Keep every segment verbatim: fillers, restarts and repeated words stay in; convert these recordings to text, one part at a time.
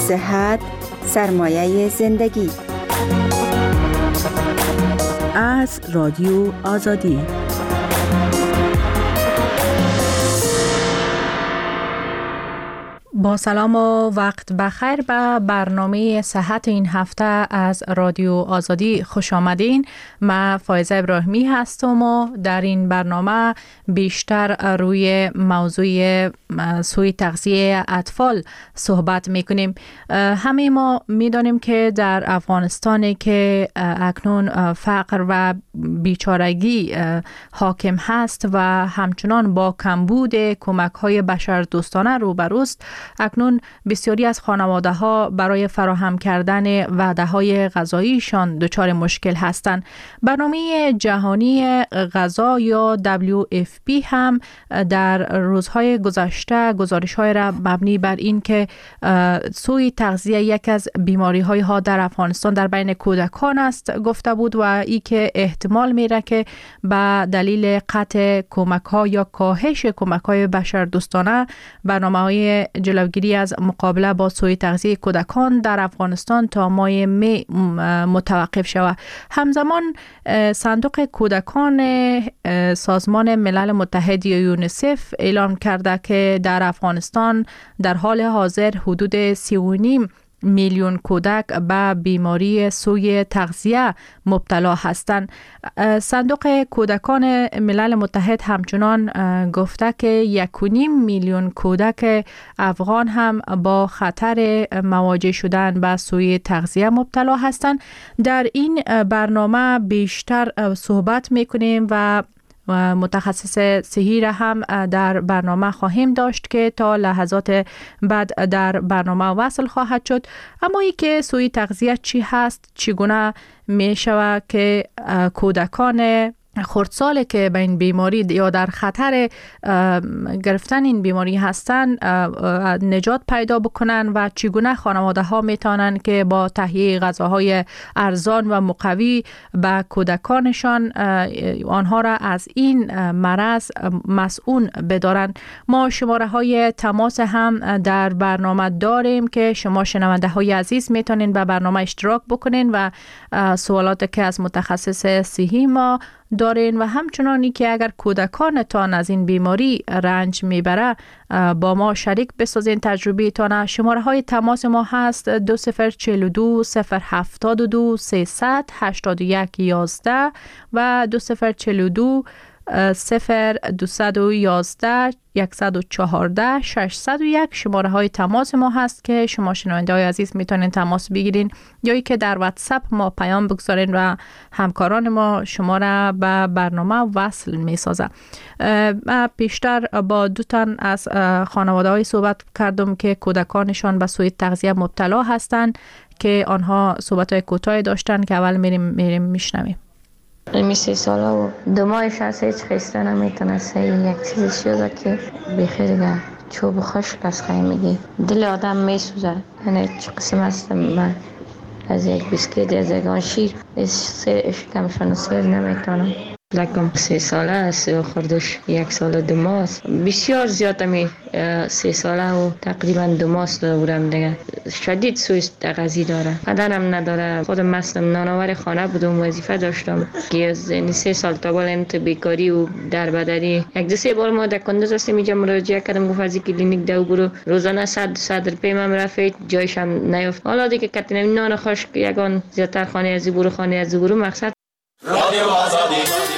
صحت سرمایه زندگی. از رادیو آزادی. با سلام و وقت بخیر به برنامه صحت این هفته از رادیو آزادی خوش آمدین. من فایزه ابراهیمی هستم و در این برنامه بیشتر روی موضوع سوء تغذیه اطفال صحبت میکنیم. همه ما میدانیم که در افغانستان که اکنون فقر و بیچارگی حاکم هست و همچنان با کمبود کمک های بشردوستانه روبروست، اکنون بسیاری از خانواده ها برای فراهم کردن وعده های غذاییشان دچار مشکل هستند. برنامه جهانی غذا یا دبلیو اف پی هم در روزهای گذشته گزارش های را مبنی بر این که سوء تغذیه یک از بیماری های ها در افغانستان در بین کودکان است گفته بود و ای که احتمال میره که به دلیل قطع کمک ها یا کاهش کمک های بشردوستانه برنامه های جلوگیری از مقابله با سوء تغذیه کودکان در افغانستان تا ماه می متوقف شود. همزمان صندوق کودکان سازمان ملل متحد یا یونیسف اعلام کرده که در افغانستان در حال حاضر حدود سی و نیم میلیون کودک به بیماری سوء تغذیه مبتلا هستند. صندوق کودکان ملل متحد همچنان گفته که یک و نیم میلیون کودک افغان هم با خطر مواجه شدن به سوء تغذیه مبتلا هستند. در این برنامه بیشتر صحبت میکنیم و و متخصص صحی را هم در برنامه خواهیم داشت که تا لحظات بعد در برنامه وصل خواهد شد. اما ای که سوء تغذیه چی هست، چگونه می شود که کودکان خردسال که به این بیماری یا در خطر گرفتن این بیماری هستند نجات پیدا بکنن و چگونه خانواده ها میتونن که با تهیه غذاهای ارزان و مقوی به کودکانشان آنها را از این مرض مسئول بدارن. ما شماره های تماس هم در برنامه داریم که شما شنونده های عزیز میتونین به برنامه اشتراک بکنین و سوالات که از متخصص صحی ما دارین و همچنانی که اگر کودکانتان از این بیماری رنج میبره با ما شریک بسازین تجربه تانه. شماره های تماس ما هست دو صفر چهل و دو صفر هفتاد و دو سیصد هشتاد و یک یازده و دو صفر چهل و دو صفر دویست و یازده صد و چهارده ششصد و یک شماره های تماس ما هست که شما شنونده های عزیز میتونین تماس بگیرین یا ای که در واتساپ ما پیام بگذارین و همکاران ما شما را به برنامه وصل میسازه. پیشتر با دو تن از خانواده های صحبت کردم که کودکانشان به سوء تغذیه مبتلا هستند که آنها صحبت های کوتاه داشتن که اول میریم میریم میشنویم. می سه ساله و دو ماهش هست هیچ خسته نمیتونه سه یک چیزی شده که بخیر چوب خشک از خیلی میگی دل آدم میسوزه. یعنی چه قسم هستم من از یک بیسکیت از یک آن شیر اشکمشان سیر نمیتونم. لکم سه ساله است و خردش یک سال دو ماه است. بسیار زیاد می سه ساله و تقریبا دو ماه است بودم دیگه. شدید سوء تغذیه داره. بدنم نداره. خودم مستم نانآور خانه بودم وظیفه داشتم که از این سه سال تا بالا تو بیکاری و دربدری یک دو سه بار ما در کندوز هستیم اینجا مراجعه کردم گفت از کلینیک دو برو روزانه صد صد روپیه من رفت جایش هم نیافت. حالا دیگه کتنم نان خشک یگان زیادتر خانه از برو خانه از برو مقصد رادیو آزادی.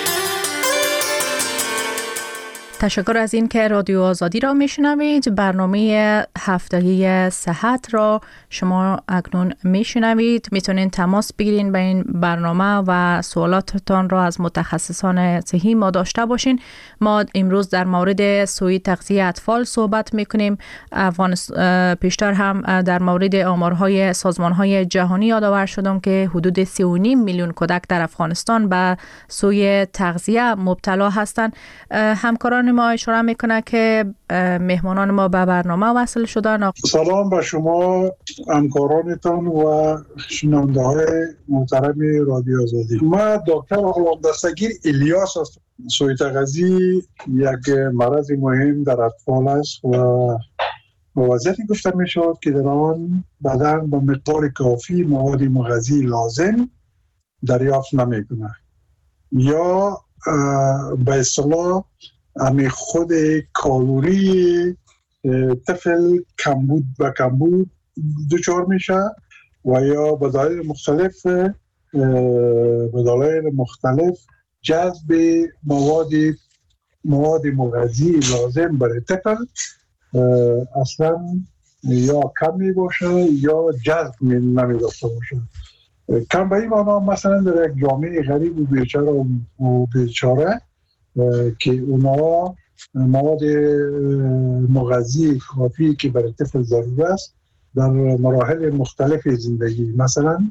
تشکر از این که رادیو آزادی را میشنوید. برنامه هفتگی صحت را شما اکنون میشنوید. میتونین تماس بگیرین به این برنامه و سوالاتتان را از متخصصان صحی ما داشته باشین. ما امروز در مورد سوء تغذیه اطفال صحبت میکنیم. پیشتر هم در مورد آمارهای سازمانهای جهانی یادآور شدم که حدود سی و نیم میلیون کودک در افغانستان به سوء تغذیه مبتلا هستند. همکاران ما اشاره میکنه که مهمانان ما به برنامه وصل شدن. سلام به شما همکارانتان و شنونده های محترم رادیو آزادی. من دکتر غلامدستگیر الیاس هستم. سوء تغذیه یک مرض مهم در اطفال است و وضعیتی گفته می شود که در آن بدن به مقدار کافی مواد مغذی لازم دریافت نمی کنه یا به اصطلاح امی خود کالوری طفل کمبود به کمبود دچار میشه و یا به دلایل مختلف به دلایل مختلف جذب مواد مواد مغذی لازم برای طفل اصلا یا کم می باشه یا جذب نمی داشته باشه. کم به این معنا مثلا در یک جامعه غریب و بیچاره و بیچاره که اونا مواد مغذی کافی که برای طفل ضروری است در مراحل مختلف زندگی، مثلا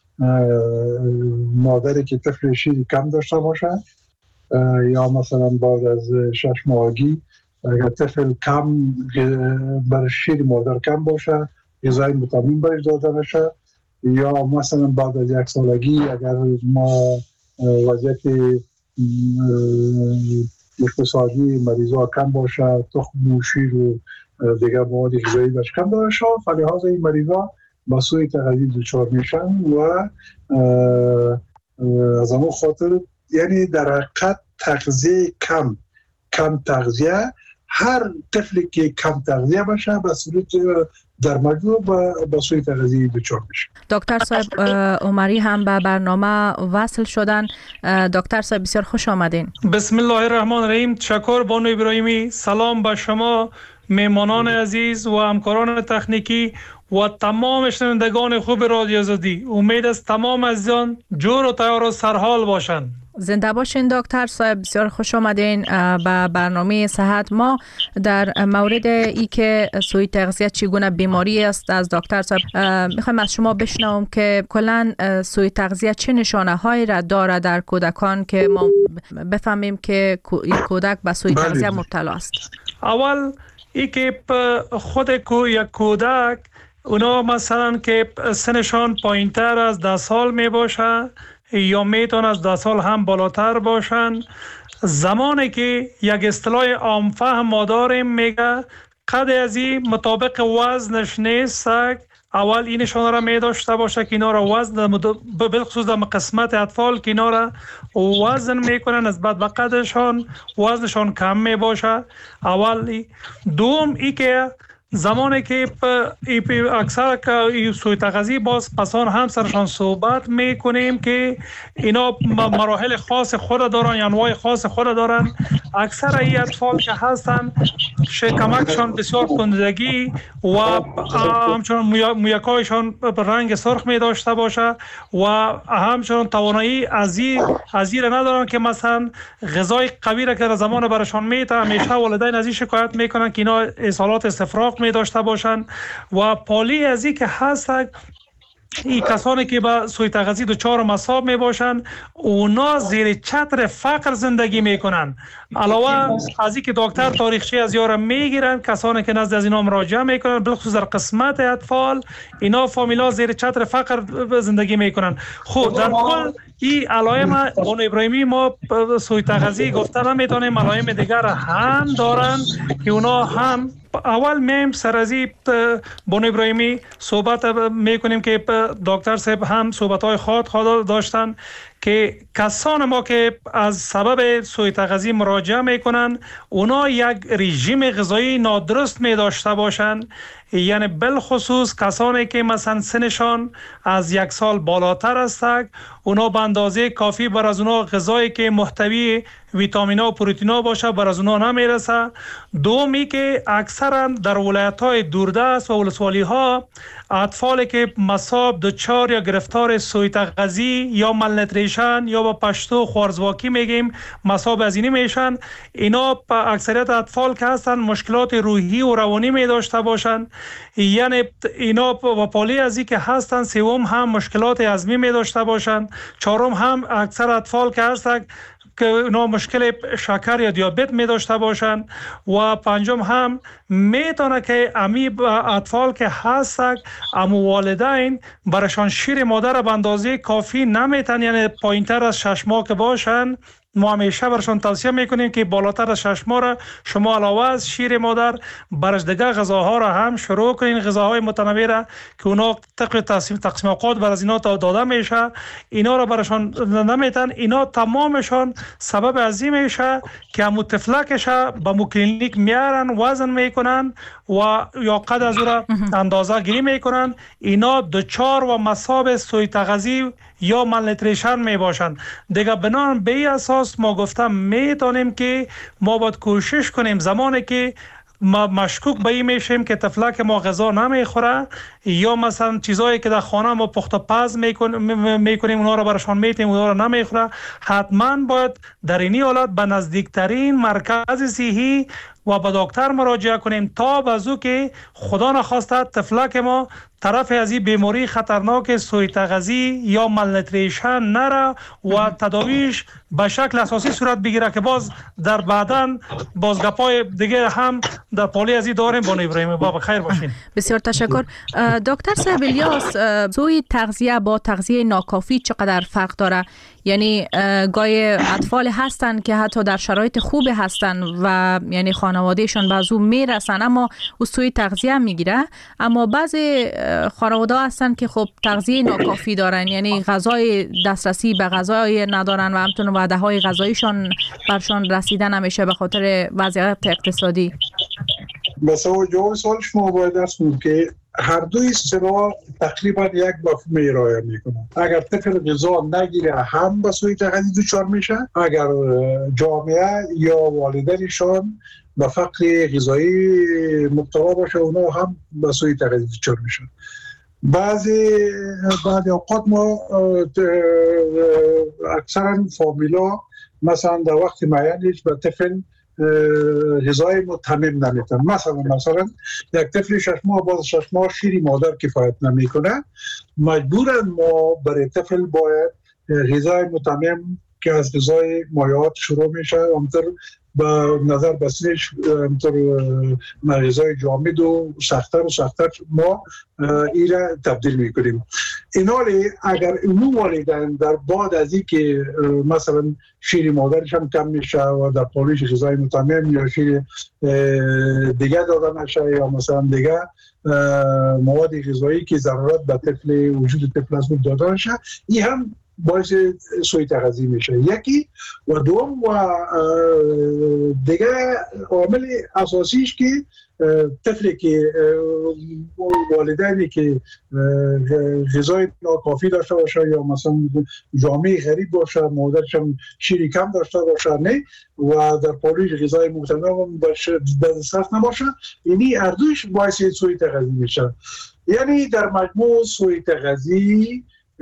مادری که طفل شیر کم داشته باشه یا مثلا بعد از شش ماهگی اگر طفل کم بر شیر مادر کم باشه غذای ویتامین بهش داده نشه، یا مثلا بعد از یک سالگی اگر ما وضعیت اقتصادی مریضا کم باشه، تخم و شیر و دیگر مواد غذایی بهش کم داده شد، فلهذا این مریضا با سوء تغذیه دچار میشن و از همون خاطر یعنی در حقیقت تغذیه کم کم تغذیه هر طفلی که کم تغذیه باشه به صورت در مجموع با سوء تغذیه دچار میشه. دکتر صاحب عمری هم به برنامه وصل شدن. دکتر صاحب بسیار خوش آمدین. بسم الله الرحمن الرحیم. تشکر بانو ابراهیمی. سلام به شما مهمانان عزیز و همکاران تکنیکی و تمام شنوندگان خوب رادیو آزادی. امید است تمام عزیزان جور و تیار و سرحال باشند. زنده باشین دکتر صاحب، بسیار خوش آمدین به برنامه صحت. ما در مورد ای که سوء تغذیه چگونه بیماری است از دکتر صاحب میخوایم از شما بشنوم که کلا سوء تغذیه چه نشانه هایی را داره در کودکان که ما بفهمیم که این کودک به سوء تغذیه مبتلا است. اول ای که خود یک کودک اونا مثلا که سنشان پایینتر از ده سال می باشه یا میتون از ده سال هم بالاتر باشن، زمانی که یک اصطلاح عام فهم ما داریم میگه قد ازی مطابق وزنش نیست، اول این نشانه را می داشته باشه که اینا را وزن بالخصوص در قسمت اطفال که اینا را وزن میکنن نسبت به قدشان وزنشان کم می باشه. اول دوم ای که زمانی که اکثر که سوء تغذیه باز پسان هم سرشان صحبت میکنیم که اینا مراحل خاص خود دارن یا انواع خاص خود دارن. اکثر این اطفال که هستن شکمکشان بسیار کندگی و همچنان مویکایشان رنگ سرخ می داشته باشه و همچنان توانایی ازی را ندارن که مثلا غذای قوی را که در زمان برشان میته. همیشه والدین از این شکایت میکنن که اینا احسالات استفراغ می داشته باشند و پالی ازی که هست این کسانی که با سوء تغذیه دچار مصاب می باشند اونا زیر چتر فقر زندگی میکنن. علاوه از این که دکتر تاریخچه از یارم میگیرن، کسانی که نزد از اینا مراجعه میکنن بالخصوص در قسمت اطفال اینا فامیلا زیر چتر فقر زندگی میکنن. خب در کل این علائم بانو ابراهیمی ما سوء تغذیه گفتن نمیتونیم، علائم دیگر هم دارن که اونا هم اول میم سر از این بانو ابراهیمی صحبت میکنیم که دکتر صاحب هم صحبت‌های خود خود داشتن که کسان ما که از سبب سوء تغذیه مراجعه میکنن اونا یک رژیم غذایی نادرست می داشته باشند، یعنی بالخصوص کسانی که مثلا سنشان از یک سال بالاتر است اونا به اندازه کافی بر از اونا غذایی که محتوی ویتامینا و پروتئینا باشه بر از اونا نمیرسه. دومی که اکثرا در ولایت‌های دوردست و ولسوالی‌ها اطفالی که مصاب دچار یا گرفتار سوء تغذیه یا مالنوتریشن یا با پشتو خوارزواکی میگیم مصاب از اینی میشن، اینا اکثریت اطفال که هستن مشکلات روحی و روانی می داشته باشن، یعنی اینا با پالی از این که هستن. سوم هم مشکلات هضمی می داشته باشن. چهارم هم اکثر اطفال که هستن که اونا مشکل شکر یا دیابت می داشته باشند و پنجم هم میتونه که امی اطفال که هستن امو والدین برشان شیر مادر به اندازه کافی نمیتن، یعنی پایینتر از شش ماه که باشن ما همیشه برشان توصیه میکنیم که بالاتر از شش ماه را شما علاوه از شیر مادر برش دیگه غذاها را هم شروع کنین، غذاهای متنوع را که اونا طبق تقسیم تقسیم اوقات بر از اینا داده میشه، اینا را برشان نمیتن. اینا تمامشان سبب از این میشه که همو تفلکش به مو کلینیک میارن، وزن میکنن و یا قد از او را اندازه گیری میکنن. اینا دچار و مصاب سوی تغذی یا مالنیتریشن می باشند. دیگه بنان به این اساس ما گفتم میتونیم که ما باید کوشش کنیم زمانی که ما مشکوک به این میشیم که طفلک ما غذا نمیخوره یا مثلا چیزایی که در خانه ما پخت پز میکنیم میکنیم اونا رو برشان میتیم اونا رو نمیخوره، حتما باید در این حالت به نزدیکترین مرکز صحی و به دکتر مراجعه کنیم تا بازو که خدا نخواسته طفلک ما طرف از این بیماری خطرناک سوی تغذی یا مالنیتریشن نره و تداویش به شکل اساسی صورت بگیره که باز در بعداً باز گپای دیگه هم در پالی از این داریم. با ابراهیم بابا خیر باشین. بسیار تشکر. دکتر صاحب الیاس، سوی تغذیه با تغذیه ناکافی چقدر فرق داره؟ یعنی گاهی اطفال هستن که حتی در شرایط خوبی هستن و یعنی خانوادهشون به او میرسن اما او سوی تغذیه میگیره، اما بعضی خانواده هستن که خب تغذیه ناکافی دارن، یعنی غذای دسترسی به غذای ندارن و همچنین وعده های غذاییشان برشان رسیدن نمیشه به خاطر وضعیت اقتصادی. مثلا جواب سوال شما باید است که هر دوی سرا تقریبا یک مفهوم ارائه میکنن. اگر طفل غذا نگیره هم به سوی تغذی دچار میشه، اگر جامعه یا والدینشان به فقر غذایی مبتلا باشه اونا هم به سوی تغذی دچار میشن. بعضی بعضی اوقات ما اکثرا فامیلا مثلا در وقت معینش به طفل غذای متمم نمیتن. مثلا مثلا یک طفل شش ماه باز شش ماه شیر مادر کفایت نمیکنه، مجبورن ما برای طفل باید غذای متمم که از غذای مایعات شروع میشه همطور به نظر بسیارش همطور غذای جامد و سخت‌تر و سخت‌تر ما این را تبدیل میکنیم. اینالی اگر اونو والدین در بعد از این که مثلا شیر مادرش هم کم میشه و در پالیش غذای متمم یا شیر دیگه داده نشه یا مثلا دیگه مواد غذایی که ضرورت به طفل وجود طفل است داده نشه، این هم باعث سوی تغذی میشه. یکی و دوم و دیگه عامل اساسیش که طفلی که والدینی که غذای ناکافی داشته باشه یا مثلا جامعه غریب باشه، مادرش هم شیر کم داشته باشه نه و در پالیش غذای متنوع باشه دسترس نباشه، اینی اردوش باعث سوی تغذی میشه. یعنی در مجموع سوی تغذی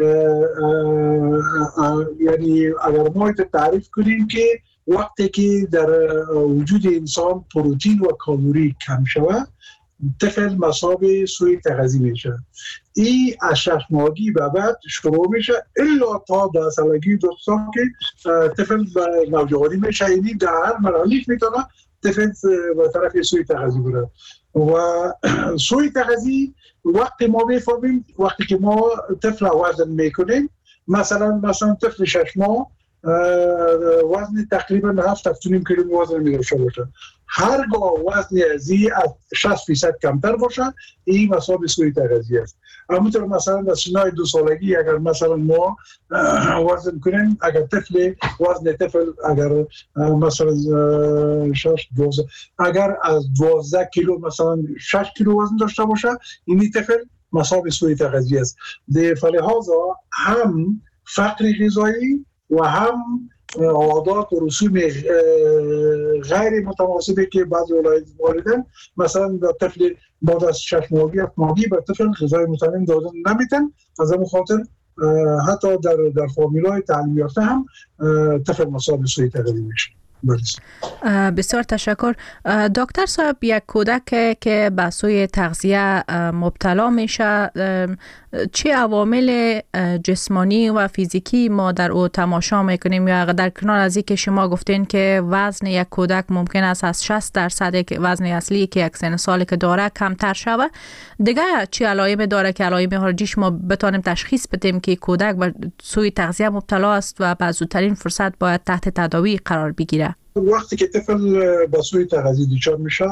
یعنی اگر ما تعریف کنیم که وقتی که در وجود انسان پروتئین و کالری کم شود طفل مصاب سوی تغذی میشه. این از شش ماهگی به بعد شروع میشه الا تا ده سالگی دو سال که طفل به نوجوانی میشه. اینی در هر مراحلش میتونه طفل به طرف سوی تغذی بره و سوی تغذی وقتی ما میفهمیم وقتی که ما طفل وزن میکنیم، مثلا مثلا طفل شش ماه وزن تقریبا هفت هفت و نیم کیلو وزن میداشته باشه، هرگاه وزن ازی از شصت درصد کمتر باشه این مسابقه سوی تغذیه است. همونطور مثلا در سنای دو سالگی اگر مثلا ما وزن کنیم، اگر طفل وزن طفل اگر مثلا شش دوازده اگر از دوازده کیلو مثلا شش کیلو وزن داشته باشه این طفل مسابقه سوی تغذیه است. در فلحاظا هم فقر غذایی و هم عادات و رسوم غیر متناسبی که بعضی والدین مثلا در طفل بعد از شش ماهگی هفت ماهگی به طفل غذای متمم دادن نمیتن، از همون خاطر حتی در در فامیلای تعلیم یافته هم طفل مصاب سوی تغذیه میشه. مریض. بسیار تشکر. دکتر صاحب، یک کودک که به سوی تغذیه مبتلا میشه، چه عوامل جسمانی و فیزیکی ما در او تماشا میکنیم؟ یا در کنار از این که شما گفتین که وزن یک کودک ممکن است از شصت درصد وزن اصلی که یک سن سالی که داره کمتر شود، دیگه چه علائم داره که علائم خارجیش ما بتانیم تشخیص بدیم که کودک به سوی تغذیه مبتلا است و به زودترین فرصت باید تحت تداوی قرار بگیره؟ وقتی که طفل به سوی تغذیه دچار میشه،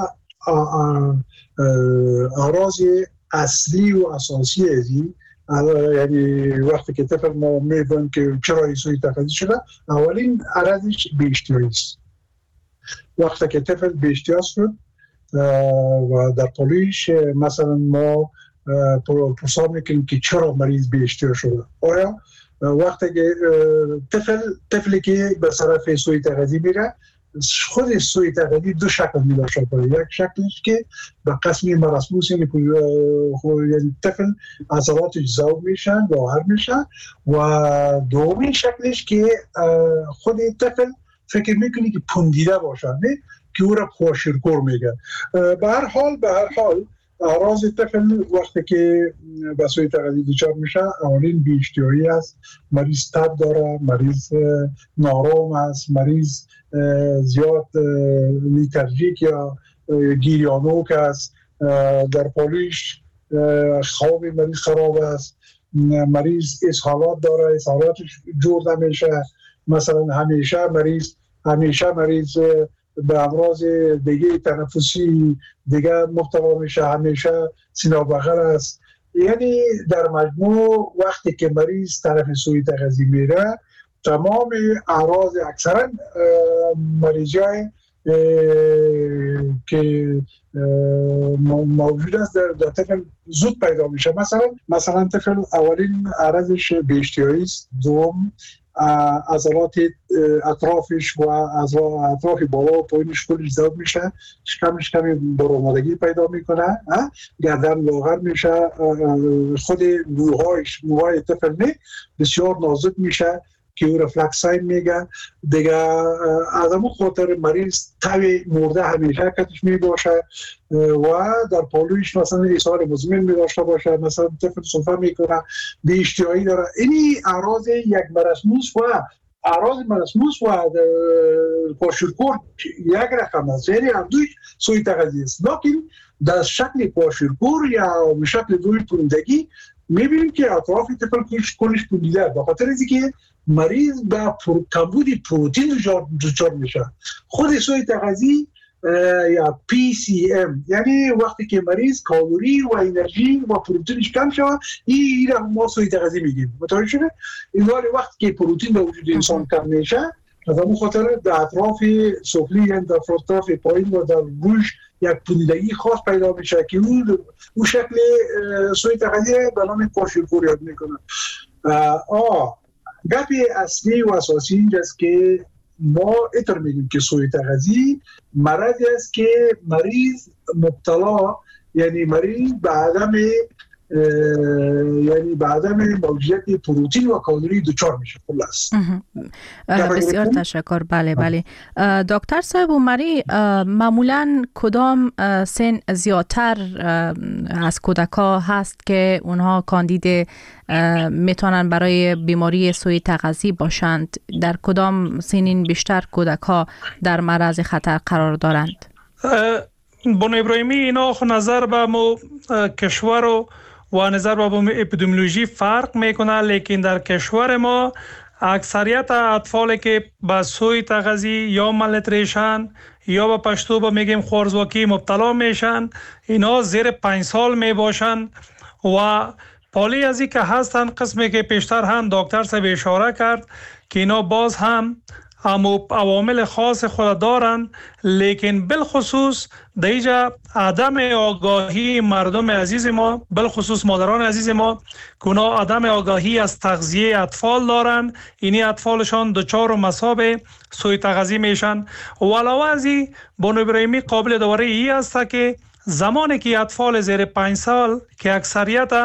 اعراض اصلی و اساسی از این، یعنی وقتی که طفل ما می‌بینیم که چرا سوی تغذیه شده، اولین عرضش بی‌اشتهایی است. وقتی که طفل بی‌اشتها شد و در پولیش مثلا ما پرسان میکنیم که چرا مریض بی‌اشتها شده. آیا وقتی که طفل طفلی که به طرف سوی تغذیه میره، خود سوی تغذیه دو شکل می داشته باشه. یک شکلش که به قسم مرسموس، یعنی یعنی طفل عضلاتش ذوب میشن، ظاهر میشن، و دومین شکلش که خود طفل فکر میکنی که پوندیده باشه، نه که او را پاشیرکور میگن. به هر حال به هر حال اعراض طفل وقتی که به سوی تغذیه دچار میشه، اولین بی‌اشتهایی است، مریض تب داره، مریض نارام است، مریض زیاد لیترژیک یا گیریانوک است، در پولیش خواب مریض خراب است، مریض اسهالات داره، اسهالاتش جور نمیشه، مثلا همیشه مریض همیشه مریض به امراض دیگه تنفسی دیگه مبتلا میشه، همیشه سینه بغل است. یعنی در مجموع وقتی که مریض طرف سوی تغذیه میره، تمام اعراض اکثرا مریضای که موجود است در طفل زود پیدا میشه. مثلا مثلا طفل اولین عرضش بی‌اشتهایی است، دوم عضلات اطرافش و اطراف بالا و پایینش کلش ذوب میشه، شکمش کمی برآمدگی پیدا میکنه، گردن لاغر میشه، خود موهایش موهای طفل نه بسیار نازک میشه که او رفلکساین میگه دیگه. از همون خاطر مریض تاوی مرده همیشه کتش میباشه و در پالویش مثلا اسهال مزمن میداشته باشه، مثلا طفل سفره میکنه، بی‌اشتهایی داره. اینی اعراض یک مرسموس و اعراض مرسموس و پاشیرکور یک رقم است، یعنی هم دوی سوی تغذیه است. لیکن در شکل پاشیرکور یا به شکل دوی پوندگی میبینیم که اطراف طفل کلش پوندیده، به خاطر از اینکه مریض به کمبود پروتئین دچار میشه. خود سوی تغذیه یا پی سی ام، یعنی وقتی که مریض کالری و انرژی و پروتئینش کم شود، این را ما سوی تغذیه میگیم. متوجه شده؟ این حال وقتی که پروتئین در وجود انسان کم میشه، از همون خاطر در اطراف سفلی، یعنی در اطراف پایین و در گوش یک پوندگی خاص پیدا میشه که اون اون شکل سوی تغذیه به نام پاشیرکور یاد میکنه. آه گپی اصلی و اساسی اینجاست که ما اتر میگیم که سوی تغذیه مرضی است که مریض مبتلا، یعنی مریض به عدم یعنی به عدم موجودیت پروتئین و کالری دچار میشه. خلاص بسیار تشکر. بله بله دکتر صاحب عمری، معمولا کدام سن زیادتر از کودک‌ها هست که اونها کاندید میتونن برای بیماری سوی تغذیه باشند؟ در کدام سنین بیشتر کودک‌ها در معرض خطر قرار دارند؟ بانو ابراهیمی، اینا نظر به مو کشور و و نظر به اپیدمیولوژی فرق میکنه، لیکن در کشور ما اکثریت اطفالی که به سوی تغذیه یا مالنوتریشن یا به پشتو به میگیم خوارزواکی مبتلا میشن، اینا زیر پنج سال میباشن و پالی از این که هستن قسمی که پیشتر هم دکتر صاحب اشاره کرد که اینا باز هم اما عوامل خاص خود دارن، لیکن بالخصوص دیجا عدم آگاهی مردم عزیز ما، بالخصوص مادران عزیز ما که اونا عدم آگاهی از تغذیه اطفال دارن، اینی اطفالشان دچار و مصاب سوی تغذیه میشن. و علاوه از این بانو ابراهیمی قابل داوری ای است که زمانی که اطفال زیر پنج سال که اکثریت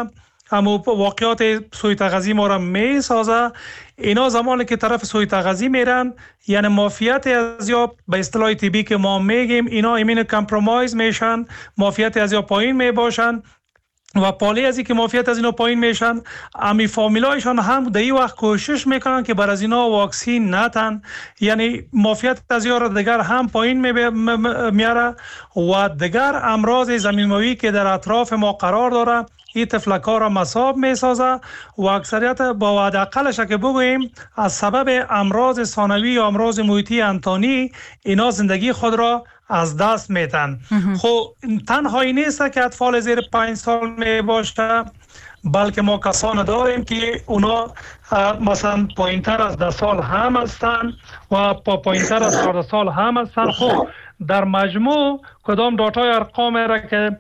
همو واقعات سوی تغذی ما را می سازه. اینا زمانی که طرف سوی تغذی میرن، یعنی مافیت ازیاب به اصطلاح طبی که ما میگیم، اینا ایمین کمپرومایز میشن، مافیت ازیاب پایین می باشن و پالی ازی که مافیت از اینا پایین میشن، امی فامیلایشان هم در این وقت کوشش میکنن که بر از اینا واکسین نتن، یعنی مافیت از اینا دیگر هم پایین میاره و دیگر امراض زمینوی که در اطراف ما قرار داره این تفلک‌ها را مصاب میسازه و اکثریت با حداقلش که بگوییم از سبب امراض ثانوی یا امراض محیطی انتانی اینا زندگی خود را از دست میتن. خب تنهایی نیست که اطفال زیر پنج سال می باشه، بلکه ما کسان داریم که اونا مثلا پایین تر از ده سال هم هستن و پایین تر از چهارده سال هم هستن. خب در مجموع کدام داتای ارقام را که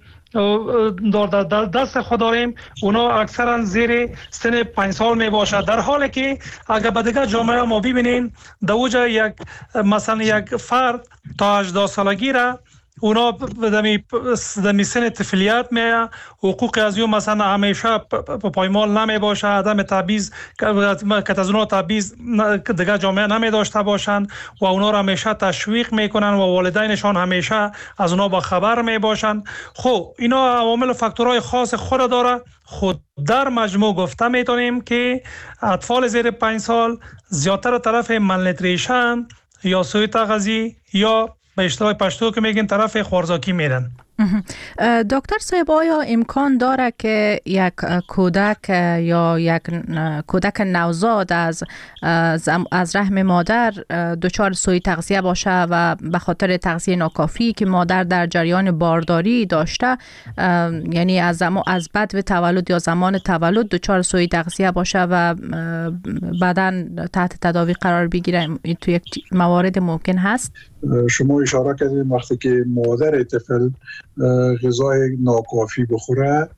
در دست خود داریم اونا اکثرا زیر سن پنج سال می باشد، در حالی که اگر به دیگر جامعه ما ببینین در اوجه یک مثلا یک فرد تا هجده سالگی را اونا دمی دمی سن طفلیت می حقوق از اون مثلا همیشه پایمال نمی باشه، عدم تبعیض که از اونا تبعیض دیگر جامعه نمی داشته باشند و اونا را همیشه تشویق میکنن و والدینشان همیشه از اونا با خبر می باشند. خب اینا عوامل و فاکتورهای خاص خود داره. خود در مجموع گفته میتونیم که اطفال زیر پنج سال زیادتر طرف مالنیوتریشن یا سوء تغذیه یا به اشتباه پشتو که میگن طرف خوارزاکی میرن. دکتر صاحب، آیا امکان داره که یک کودک یا یک کودک نوزاد از از رحم مادر دچار سوء تغذیه باشه و به خاطر تغذیه ناکافی که مادر در جریان بارداری داشته، یعنی از زمان از بعد تولد یا زمان تولد دچار سوء تغذیه باشه و بعداً تحت تداوی قرار بگیره، تو یک موارد ممکن هست؟ شما اشاره کردید وقتی که مادر طفل غذای ناکافی بخوره،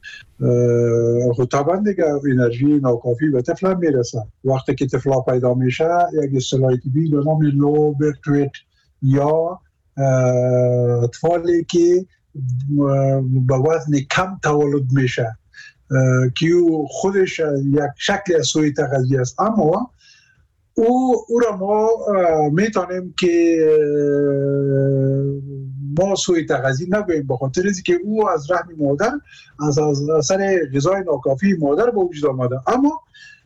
خب طبعا دیگه انرژی ناکافی به طفل میرسه. وقتی که طفل پیدا میشه یک اصطلاح طبی به نام لو برت ویت یا اطفالی که به وزن کم تولد میشه که خودش یک شکل از سوء تغذیه است، اما او او را ما میتونیم که ما سوء تغذیه نگوییم، به خاطر اینکه او از رحم مادر از اثر غذای ناکافی مادر به وجود آمده. اما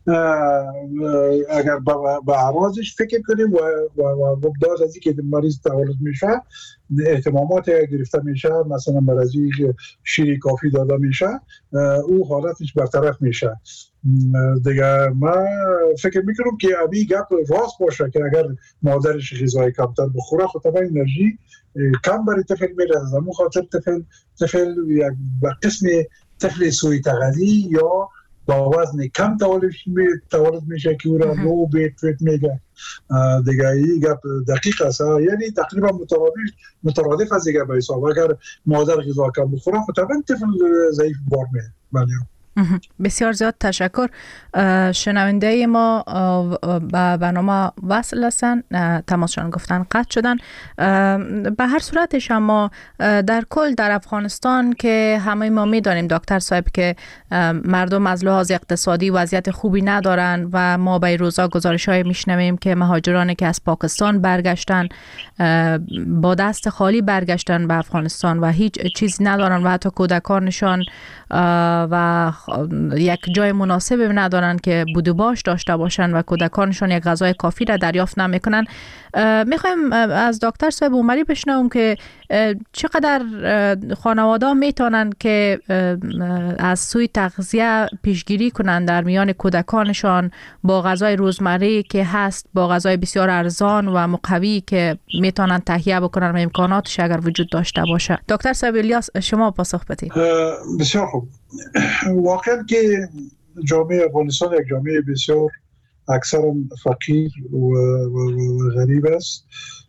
اگر به اعراضش فکر کنیم و و بعد از اینکه مریض تولد میشه اهتمامات گرفته میشه، مثلا مرضی شیر کافی داده میشه، او حالتش برطرف میشه دیگه. من فکر میکنم که ابی گپ راست باشه که اگر مادرش غذای کمتر بخوره خب طبعا انرژی کم برای طفل میره، از همون خاطر طفل طفل یک به قسم طفل سوء تغذیه یا با وزن کم تولد میشه که او را لو بیت ویت میگه دیگه. این گپ دقیق است، یعنی تقریبا مترادف مترادف از دیگه به حساب اگر مادر غذا کم بخوره خب طبعا طفل ضعیف بار میه. بله بسیار زیاد تشکر. شنونده ما به برنامه وصل هستن، تماسشان گفتن قطع شدن. به هر صورتش اما در کل در افغانستان که همه ما میدانیم دکتر صاحب که مردم از لحاظ اقتصادی وضعیت خوبی ندارن و ما به روزا گزارش های میشنویم که مهاجرانی که از پاکستان برگشتن با دست خالی برگشتن به افغانستان و هیچ چیزی ندارن و حتی کودکانشان و یک جای مناسب ندارن که بود و باش داشته باشن و کودکانشان یک غذای کافی را دریافت نمیکنن. میخوایم از دکتر صاحب عمری بشنویم که چقدر خانواده میتونن که از سوی تغذیه پیشگیری کنن در میان کودکانشان با غذای روزمره که هست، با غذای بسیار ارزان و مقوی که میتونن تهیه بکنن و امکاناتش اگر وجود داشته باشه. دکتر صاحب الیاس شما پاسخ بدید. بسیار خوب. واقعا که جامعه افغانستان یک جامعه بسیار اکثرا فقیر و, و, و غریب است.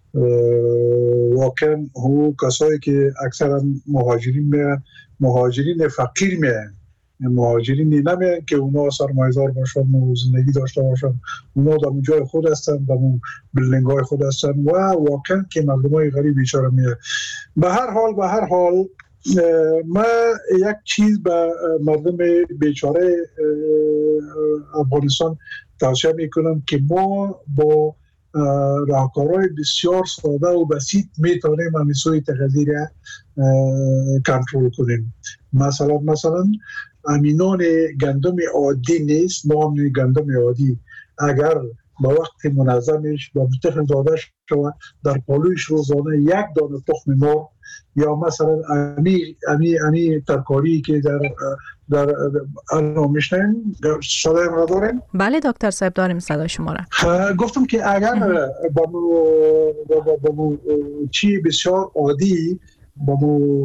واقعا هو کسایی که اکثرا مهاجرین میان، مهاجرین فقیر میان، مهاجرین نمیان که اونا سرمایه‌دار باشن و زندگی داشته باشن، اونا در جای خود هستن، در بلدنگ های خود هستن و واقعا که مردمای غریب بیچاره میان. به هر حال به هر حال ما یک چیز به مردم بیچاره افغانستان توصیه میکنم که ما با راهکارهای بسیار ساده و بسیط میتونیم امیسوی تغذیه را کنترل کنیم. مثلا مثلا امینان گندم عادی نیست، نام گندم عادی اگر با وقت منظمش با طفل داده شود در پالویش روزانه یک دانه تخم مرغ یا مثلا امی امی امی ترکاری که در در الان میشنیم صدای ما داریم؟ بله دکتر صاحب داریم صدای شما را. گفتم که اگر با با با, با چی بسیار عادی با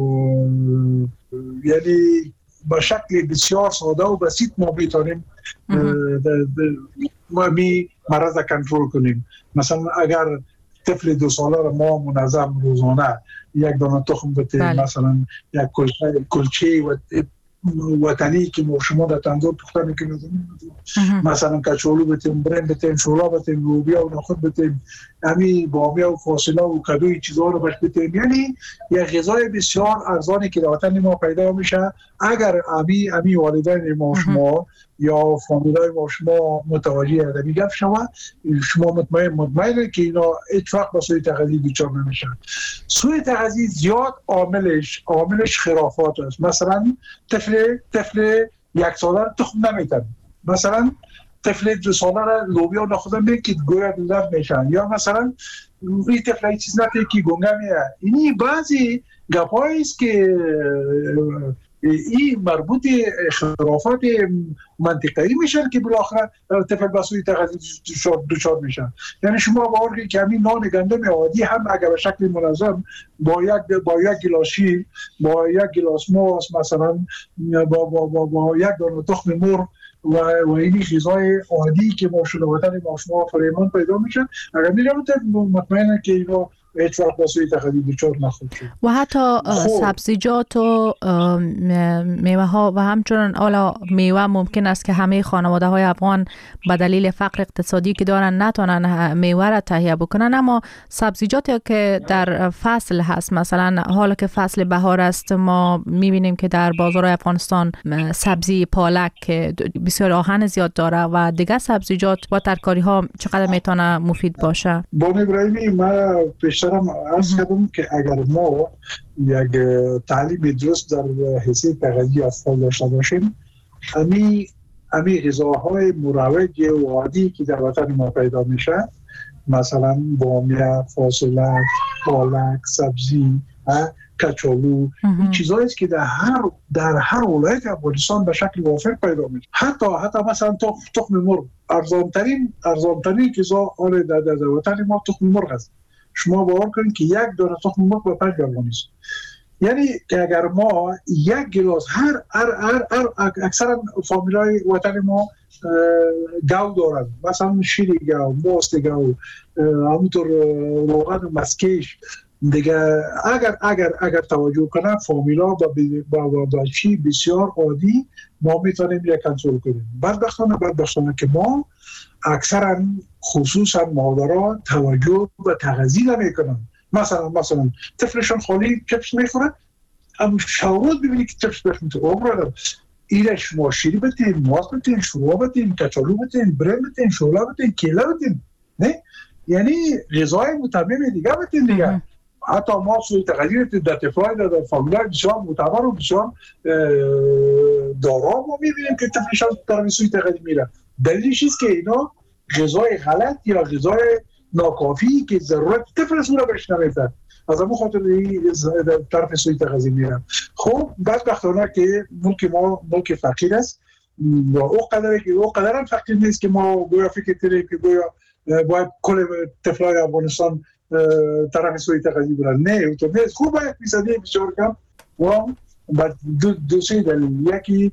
یعنی با شکل بسیار ساده و بسیط ما بیتونیم ما می مرض کنترل کنیم. مثلا اگر طفل دو ساله را ما منظم روزانه یک دانه تخم بتیم، بله. مثلا یک کلچه کلچه و وطنی که ما شما در تنظور پخته میکنیم، مثلا کچولو بتیم، برنج بتیم، شولا بتیم، لوبیا و نخود بتیم، همین بامیا و فاصله و کدوی چیزها رو بش بتیم. یعنی یک غذای بسیار ارزانی که در وطن ما پیدا میشه اگر امی امی والدین ما شما یا فامیلای ما شما متوجه ادمی گفت شما شما مطمئن مطمئنه که اینا هیچ وقت با سوی تغذیه دچار نمیشن. سوی تغذیه زیاد عاملش عاملش خرافات است. مثلا طفل طفل یک ساله تخم نمیتن، مثلا طفل دو ساله را لوبیا نخودن میکید گویا دلار میشن، یا مثلا این طفل چیز نتی که گنگه میه. اینی بعضی گپایی است که این مربوط خرافات منطقه‌ای میشن که بالاخره طفل بسوی تغذیه دچار میشن. یعنی شما باور کنید که همین نان گندم عادی هم اگر به شکل منظم با یک با یک گلاس شیر، با یک گلاس ماست، مثلا با با با, با یک دانه تخم مرغ و و این غذای عادی که ما شده وطن ما شما فریمان پیدا میشن، اگر میگم مطمئنه که اینا هیچ وقت بسوی تغذیه دچار نخواهد شد. و حتی سبزیجات و میوه ها و همچنین حالا میوه ممکن است که همه خانواده های افغان به دلیل فقر اقتصادی که دارن نتونن میوه را تهیه بکنن، اما سبزیجاتی که در فصل هست، مثلا حالا که فصل بهار است ما میبینیم که در بازار افغانستان سبزی پالک که بسیار آهن زیاد داره و دیگه سبزیجات و ترکاری ها چقدر میتونه مفید باشه. بان ابراهیمی ما پیشترم عرض کردم که اگر ما یک تعلیم درست در حیثیت تغذیه اطفال داشته باشیم، امی امی غذاهای مروج و عادی که در وطن ما پیدا میشه، مثلا بامیه، فاصله، پالک، سبزی، کچالو، این چیزایی است که در هر در هر ولایت افغانستان به شکل وافر پیدا میشه. حتی حتی مثلا تخم مرغ ارزان ترین ارزان ترین غذا آن در در وطن ما تخم مرغ است. شما باور کنید که یک دانه تخم مرغ به پنج افغانی است. یعنی که اگر ما یک گلاس هر هر هر, هر اکثرا فامیلای وطن ما گاو دارن، مثلا شیر گاو، ماست گاو، همونطور روغن و مسکش دیگه. اگر اگر اگر توجه کنه فامیلا با با با, با چی بسیار عادی ما میتونیم یک کنترل کنیم. بدبختانه بدبختانه که ما اکثرا خصوصا مادرها توجه به تغذیه نمیکنن. مثلا مثلا طفلشون خالی چپس میخوره، اما شاورد ببینید که چپس بخوره عمره ایره شما شیری بتین، ماست بتین، شوربا بتین، کچالو بتین، برنج بتین، شولا بتین، کیله بتین، نه؟ یعنی غذای متمم دیگه بتین دیگه. حتی ما سوی تغذیه در طفلای در فامیلای بسیار معتبر و بسیار دارا ما میبینیم که طفلشان در سوی تغذیه میره. دلیلش است که اینا غذای غلط یا غذای ناکافی که ضرورت طفل سوره بهش نمیده، از همون خاطر این طرف سوی تغذیه میرن. خب بدبختانه که ملک ما ملک فقیر است و او قدره که او قدر هم فقیر نیست که ما گویا فکر کنیم که گویا باید کل طفلای افغانستان طرف سوی تغذیه برن. نه او تو نیست. خوب باید بیسادی بسیار کم و بعد دو, دو سه دلیل، یکی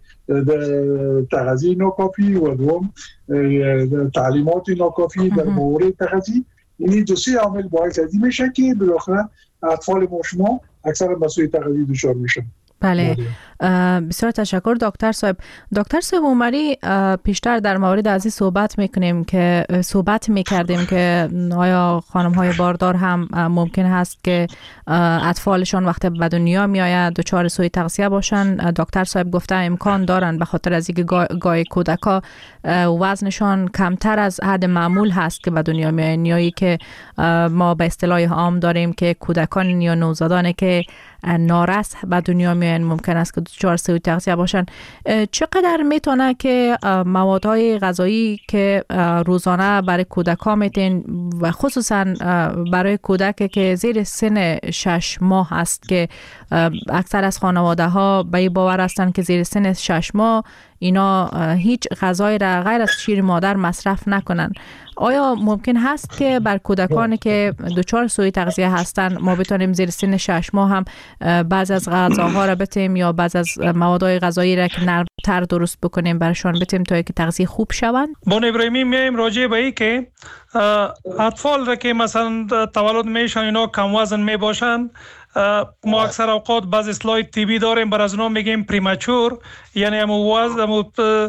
تغذیه ناکافی و دوم تعلیمات ناکافی در مورد تغذیه. این دو سه عامل باعث ازی میشه که بالاخره اطفال ما شما اکثرا به سوی تغذیه دچار میشن. بله، بسیار تشکر دکتر صاحب. دکتر صاحب عمری، پیشتر در مورد از این صحبت میکنیم که صحبت میکردیم که آیا خانم های باردار هم ممکن هست که اطفالشان وقتی به دنیا میآید دچار سوء تغذیه باشن. دکتر صاحب گفته امکان دارن به خاطر از اینکه گاهی کودکا وزنشان کمتر از حد معمول هست که به دنیا میآیند، یا که ما به اصطلاح عام داریم که کودکان یا نوزادانی که نارس به دنیا میآیند ممکن است که دچار سوء تغذیه باشن. چقدر میتونه که موادهای غذایی که روزانه برای کودکان میتین و خصوصا برای کودک که زیر سن شش ماه است که اکثر از خانواده ها به این باور هستند که زیر سن شش ماه اینا هیچ غذای را غیر از شیر مادر مصرف نکنن، آیا ممکن هست که بر کودکانی که دچار سوء تغذیه هستند ما بتونیم زیر سن شش ماه هم بعض از غذاها را بتیم یا بعض از موادهای غذایی را که نرمتر درست بکنیم برشان بتیم تا اینکه تغذیه خوب شوند؟ بان ابراهیمی میایم راجع به این که اطفال را که مثلا تولد میشن اینا کم وزن میباشن، ما اکثر اوقات بعض اصطلاح طبی داریم بر از اونا میگیم پریمچور، یعنی همو وزن همو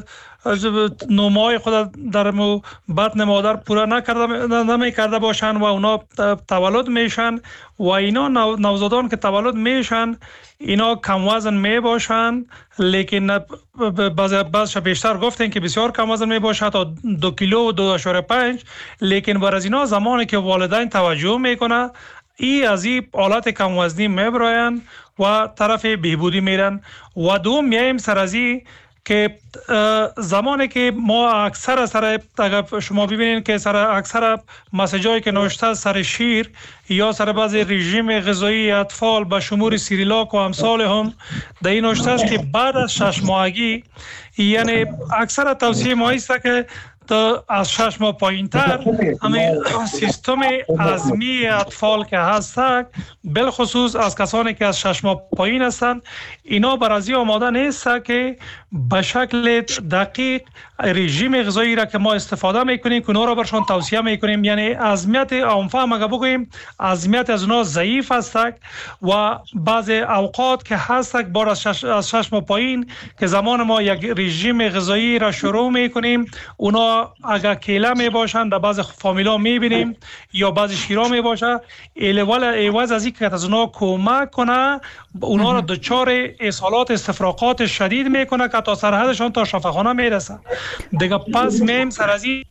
نمای خود در بطن مادر پورا نکرده نمی کرده باشن و اونا تولد میشن و اینا نوزادان که تولد میشن اینا کم وزن می باشن، لیکن بعض بعض بیشتر گفتن که بسیار کم وزن می باشه تا دو کیلو و دو اشاره پنج، لیکن بر از اینا زمانی که والدین توجه میکنه ای از این حالت کم وزنی میبراین و طرف بهبودی میرن. و دوم میایم سر از این که زمانی که ما اکثر سر اگر شما ببینید که سر اکثر مسیجایی که نوشته سر شیر یا سر بعض رژیم غذایی اطفال به شمول سیریلاک و امثال هم در این نوشته است که بعد از شش ماهگی، یعنی اکثر توصیه ما است که تا از شش ماه پایین تر همین سیستم هضمی اطفال که هستند، بالخصوص از کسانی که از شش ماه پایین هستند، اینا برازی آماده نیست که به شکل دقیق رژیم غذایی را که ما استفاده میکنیم که اونا را برشان توصیه میکنیم، یعنی هضمیت عمفهم اگر بگوییم هضمیت از اونا ضعیف هستند و بعض اوقات که هستند بار از شش, از شش ماه پایین که زمان ما یک رژیم غذایی را شروع میکنیم، اونا اگر کیله می باشند در بعض فامیلا می بینیم یا بعض شیرا می باشه، ایول ایواز از اینکه از اونا کمک کنه اونا را دچار اسهالات استفراغات شدید میکنه که تا سرحدشان تا شفاخانه میرسه دیگه. پس میم سر از این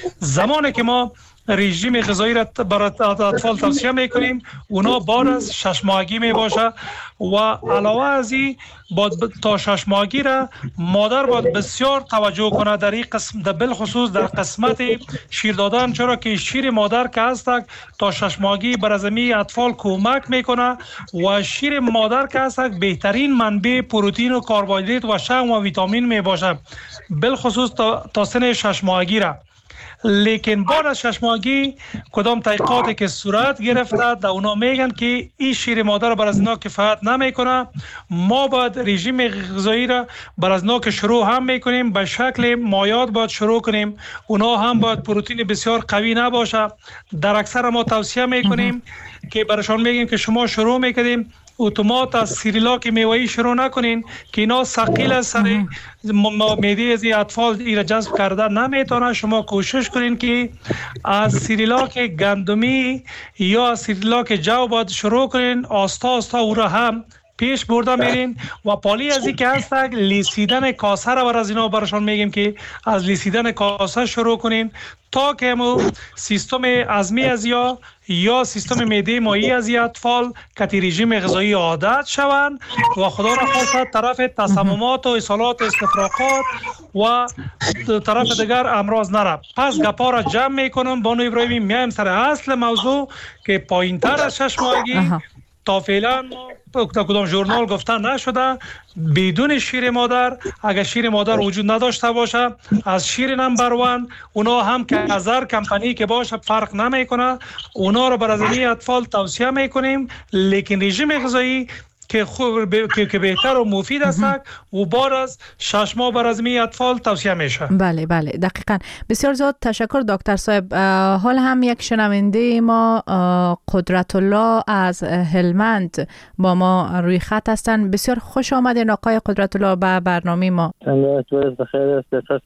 زمانی که ما رژیم غذایی را برای اطفال توصیه میکنیم اونا بعد از شش ماهگی می باشه و علاوه از این تا شش ماهگی را مادر باید بسیار توجه کنه در این قسم، در بالخصوص در قسمت شیر دادن، چرا که شیر مادر که هست تا شش ماهگی بر زمین اطفال کمک میکنه و شیر مادر که هست بهترین منبع پروتئین و کربوهیدرات و شحم و ویتامین می باشه بالخصوص تا, تا سن شش ماهگی را. لیکن بعد از شش ماهگی کدام تحقیقاتی که صورت گرفته در اونا میگن که این شیر مادر بر از اینا کفایت نمیکنه، ما باید رژیم غذایی را بر از اینا که شروع هم میکنیم به شکل مایعات باید شروع کنیم، اونا هم باید پروتئین بسیار قوی نباشه. در اکثر ما توصیه میکنیم که برشان میگیم که شما شروع میکنیم اتومات از سیریلاک میوه‌ای شروع نکنین که اینا ثقیل است، سر معده از اطفال ایرا جذب کرده نمیتونه. شما کوشش کنین که از سیریلاک گندمی یا از سیریلاک جو باید شروع کنین، آستا آستا او را هم پیش برده میرین و پالی از این که هست لیسیدن کاسه را بر از اینا برشان میگیم که از لیسیدن کاسه شروع کنین تا که مو سیستم هضمی از یا یا سیستم معده مایع از اطفال که رژیم غذایی عادت شوند و خدا را خواست طرف تسممات و اسهالات استفراغات و طرف دیگر امراض نره. پس گپا را جمع میکنم بانو ابراهیمی، میایم سر اصل موضوع که پایین تر از شش ماهگی تا فعلا تا کدام ژورنال گفته نشده بدون شیر مادر، اگر شیر مادر وجود نداشته باشه از شیر نمبر وان اونا هم که از هر کمپانی که باشه فرق نمیکنه، اونا رو برای اطفال توصیه میکنیم. لیکن رژیم غذایی که خوب که, که بهتر و مفید است و بار از شش ماه بر از می اطفال توصیه میشه. بله بله دقیقاً. بسیار زیاد تشکر دکتر صاحب. حال هم یک شنونده ما قدرت الله از هلمند با ما روی خط هستند. بسیار خوش آمدین آقای قدرت الله به برنامه ما. بخیر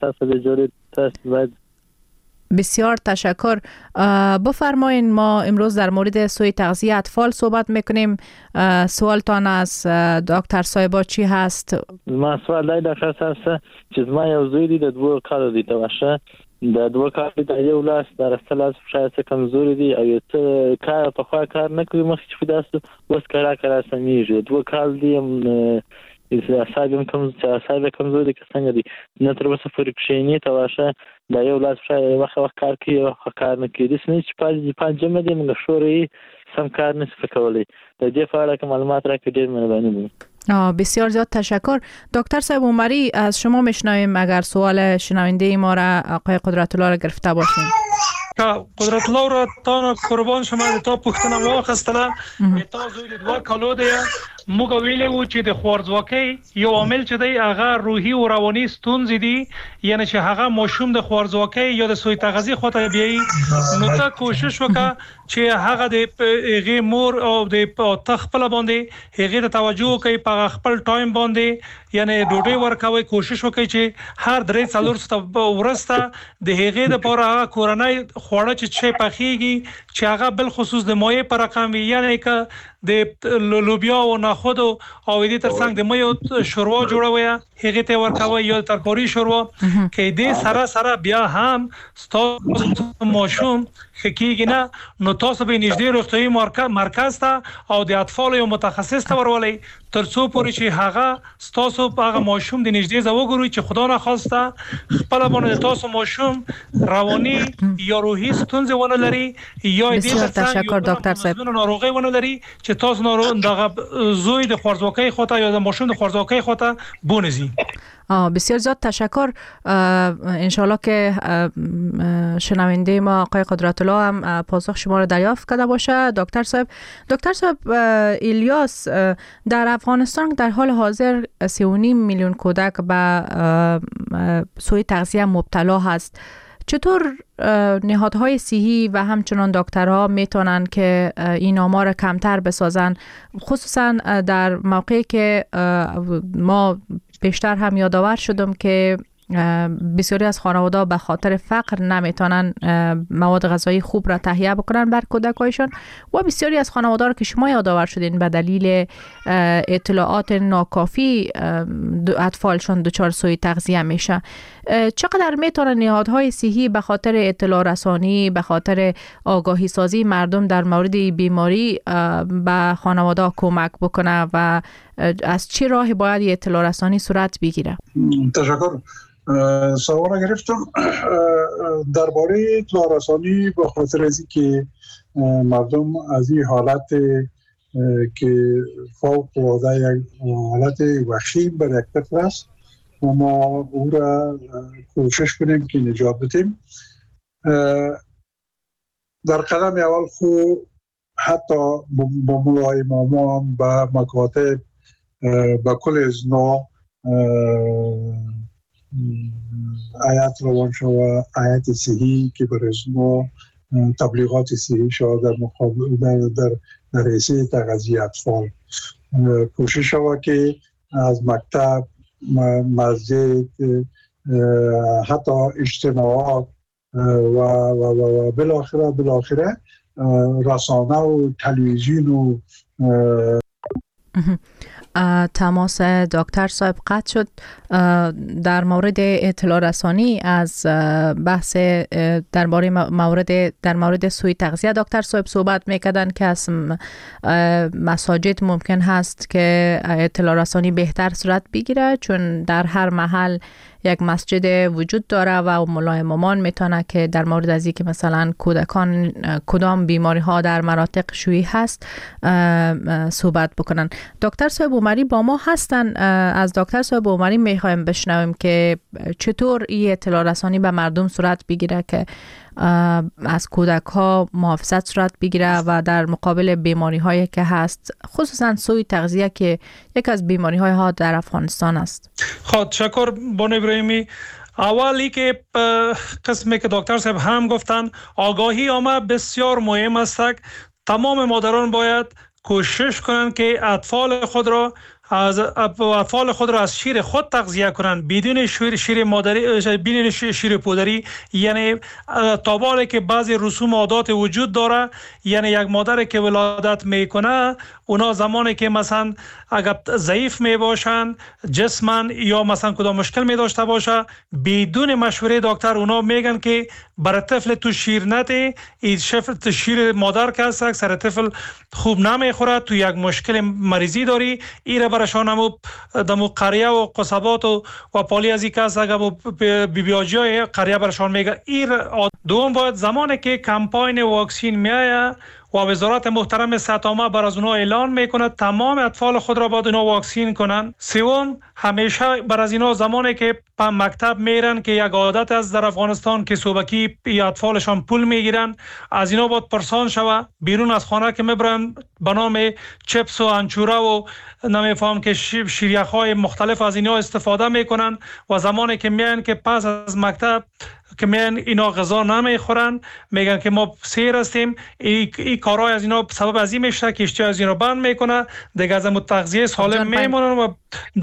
است. بسیار تشکر. بفرمایین، ما امروز در مورد سوء تغذیه اطفال صحبت میکنیم. سوالتان از دکتر صاحبا چی هست؟ ما سوال دای دکتر صاحب چې ما یو زوی دی د دوه کالو دی ته واشه د دوه کالو د یو لاس در اصل از شاید کمزوري دی او ته کار په خوا کار نه کوي مخ چې فداست وس کارا کارا سمېږي دوه کال دی اعصاب کم اعصاب کمزوري کې څنګه دي نه تر اوسه پورې کښینی ته واشه دا یو لاس شاید وخت وخت کار کوي او کار نه کوي د سنې چې پاج پنځمه دی موږ شوري سم کار نشي کولای. د دې په اړه معلومات راکړئ ډېر مهرباني وي. بسیار زیاد تشکر. دکتر صاحب عمری از شما میشنویم اگر سوال شنونده ما را آقای قدرت الله را گرفته باشیم. قدرت الله را تا قربان شما تا پختنه واخستله تا زوی دوا کالو دی موږ ویلې وو چې د خوارځواکۍ یو عامل چې دی هغه روحي او رواني ستونزې دي، یعنی چې هغه ماشوم د خوارځواکۍ یا د سوء تغذیه خواته بیایي. نو ته کوشش وکړه چې هغه د هغې مور او د تخپل باندې هغې ته توجه وکړي په خپل ټایم باندې، یعنی ډوډۍ ورکوي. کوشش وکړي چې هر درې څلور ساعته ورسته د هغې لپاره هغه کورنۍ خواړه چې چې پخېږي چې هغه بل خصوص د مایع پر رقم وي، یعنی که د لوبیا او نخود او دې ترڅنګ د مایع شوروا جوړوي هغه ته ورکوي یا ترکاری شوروا کې دې سره سره بیا هم ستاسو ماشوم خکېږي نه. نو تاسو به نږدې روغتیايي مرکز ته او د اطفال یو متخصص ته ورولئ تر څو پورې چې هغه ستاسو هغه ماشوم د نږدې ځای وګوري چې خدا نخواسته خپل باندې تاسو ماشوم رواني یا روحي ستونزې ونه لري یا دې تشکر دکتر صاحب ناروغي ونه لري چې تاسو ناروغ دغه زوی د خوارځواکۍ خواته یا د ماشوم د خوارځواکۍ خواته بونزي. بسیار زیاد تشکر. انشالله که شنونده ما آقای قدرت الله هم پاسخ شما را دریافت کرده باشه. دکتر صاحب دکتر صاحب الیاس، در افغانستان در حال حاضر سه و نیم میلیون کودک به سوء تغذیه مبتلا هست. چطور نهادهای صحی و همچنان دکترها میتونن که این آمار را کمتر بسازن، خصوصا در موقعی که ما بیشتر هم یادآور شدم که بسیاری از خانواده‌ها به خاطر فقر نمیتونن مواد غذایی خوب را تهیه بکنن بر کودکایشان و بسیاری از خانواده‌ها که شما یادآور شدین به دلیل اطلاعات ناکافی اطفالشان دچار سوء تغذیه میشه. چقدر میتونن نهادهای صحی به خاطر اطلاع رسانی، به خاطر آگاهی سازی مردم در مورد بیماری به خانواده‌ها کمک بکنه و از چه راهی باید اطلاع رسانی صورت بگیره؟ تشکر. سوال گرفتم درباره اطلاع رسانی به خاطر از اینکه مردم از این حالت که فوق العاده یک حالت وخیم بر یک طفل است و ما او را کوشش کنیم که نجات بدیم. در قدم اول خو حتی با مولای امامان و مکاتب با کل ازنا آیات روانشناسی و آیات صحی که برای ازنا تبلیغات صحی شد در مقابل در در در رسید تغذیه اطفال کوشش شد که از مکتب، مسجد، حتی اجتماعات و و و بالاخره بالاخره رسانه و تلویزیون و تماس دکتر صاحب قطع شد. در مورد اطلاع رسانی از بحث در مورد مورد در مورد سوء تغذیه دکتر صاحب صحبت میکردن که از مساجد ممکن هست که اطلاع رسانی بهتر صورت بگیره، چون در هر محل یک مسجد وجود داره و مولای امامان میتونه که در مورد از اینکه مثلا کودکان کدام بیماری ها در مناطق شیوع هست صحبت بکنن. دکتر صاحب عمری با ما هستن. از دکتر صاحب عمری میخوایم بشنویم که چطور این اطلاع رسانی به مردم صورت بگیره که از کودک ها محافظت صورت بگیره و در مقابل بیماری هایی که هست، خصوصا سوء تغذیه که یک از بیماری های ها در افغانستان است؟ خب تشکر بانو ابراهیمی. اولی که قسمی که دکتر صاحب هم گفتن، آگاهی عامه بسیار مهم است. تمام مادران باید کوشش کنند که اطفال خود را از اطفال خود را از شیر خود تغذیه کنند، بدون شیر شیر مادری، بدون شیر پودری. یعنی تا که بعضی رسوم و عادات وجود داره، یعنی یک مادر که ولادت میکنه، اونا زمانی که مثلا اگر ضعیف می باشن جسماً یا مثلا کدام مشکل می داشته باشه، بدون مشوره دکتر اونا میگن که برای طفل تو شیر نده، این شفت شیر مادر که هست سر طفل خوب نمیخوره، تو یک مشکل مریضی داری، ایره برشان همو دمو قریه و قصبات و و پالی از این کس اگر بی بی آجی های قریه برشان میگه. ایر دوم باید زمانی که کمپاین واکسین میایه و وزارت محترم صحت عامه بر از اونها اعلان میکنه تمام اطفال خود را باید اونها واکسین کنن. سوم، همیشه بر از اینا زمانی که به مکتب میرن که یک عادت از در افغانستان که صبحی یا اطفالشان پول میگیرن، از اینا باید پرسان شوه. بیرون از خانه که میبرن به نام چپس و انچوره و نمیفهم که شیریخ‌های مختلف از اینا استفاده میکنن و زمانی که میان که پس از مکتب که میان اینا غذا نمیخورن، میگن که ما سیر هستیم. این ای کارهای از اینا سبب از این میشه که اشتها از اینا بند میکنه، دیگه از تغذیه سالم میمونن و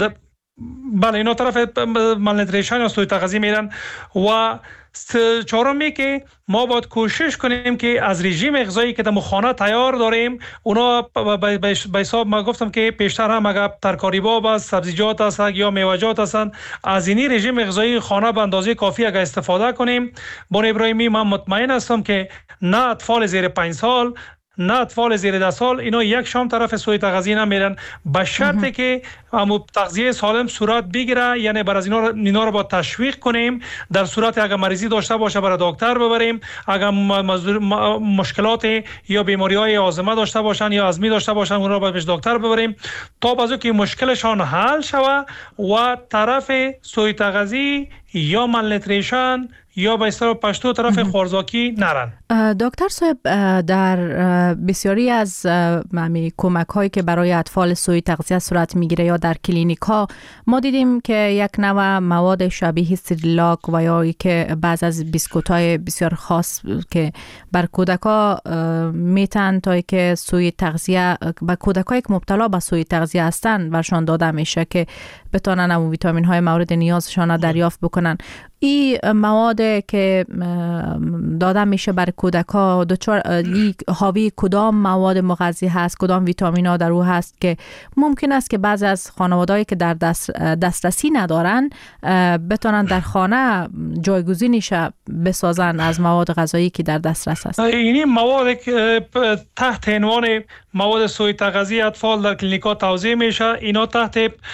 بله اینا طرف مالنوتریشن یا سوء تغذیه میرن. و چهارمی که ما باید کوشش کنیم که از رژیم غذایی که در خانه تیار داریم، اونا به حساب ما گفتم که پیشتر هم اگر ترکاری باب است، سبزیجات است یا میوه‌جات هستند، از این رژیم غذایی خانه به اندازه کافی اگر استفاده کنیم، بانو ابراهیمی من مطمئن هستم که نه اطفال زیر پنج سال نه اطفال زیر ده سال اینا یک شام طرف سوء تغذیه نمیرن، به شرطی که همو تغذیه سالم صورت بگیره. یعنی بر از اینا اینا رو با تشویق کنیم، در صورت اگر مریضی داشته باشه برای دکتر ببریم، اگر مشکلات یا بیماری‌های آزمه داشته باشن یا آزمی داشته باشن اون رو به دکتر ببریم تا بازو که مشکلشان حل شوه و طرف سوء تغذیه یا مالنوتریشن یا به اصطلاح پشتو طرف خوارزاکی نرن. دکتر صاحب، در بسیاری از ممی کمک هایی که برای اطفال سوء تغذیه صورت میگیره یا در کلینیک ها ما دیدیم که یک نوع مواد شبیه سریلاک و یا که بعض از بیسکوت های بسیار خاص که بر کودک ها میتن تا که سوء تغذیه به کودک هایی که مبتلا به سوء تغذیه هستن برشان داده میشه که بتونن همون ویتامین های مورد نیازشان دریافت بکنن. این مواد که داده میشه برای کودک ها حاوی کدام مواد مغذی هست، کدام ویتامین ها در او هست که ممکن است که بعضی از خانوادهایی که در دست دسترسی ندارن بتونن در خانه جایگزینش بسازن از مواد غذایی که در دسترس هست. این مواد تحت عنوان مواد سوء تغذیه اطفال در کلینیک‌ها توزیع میشه، اینا تحت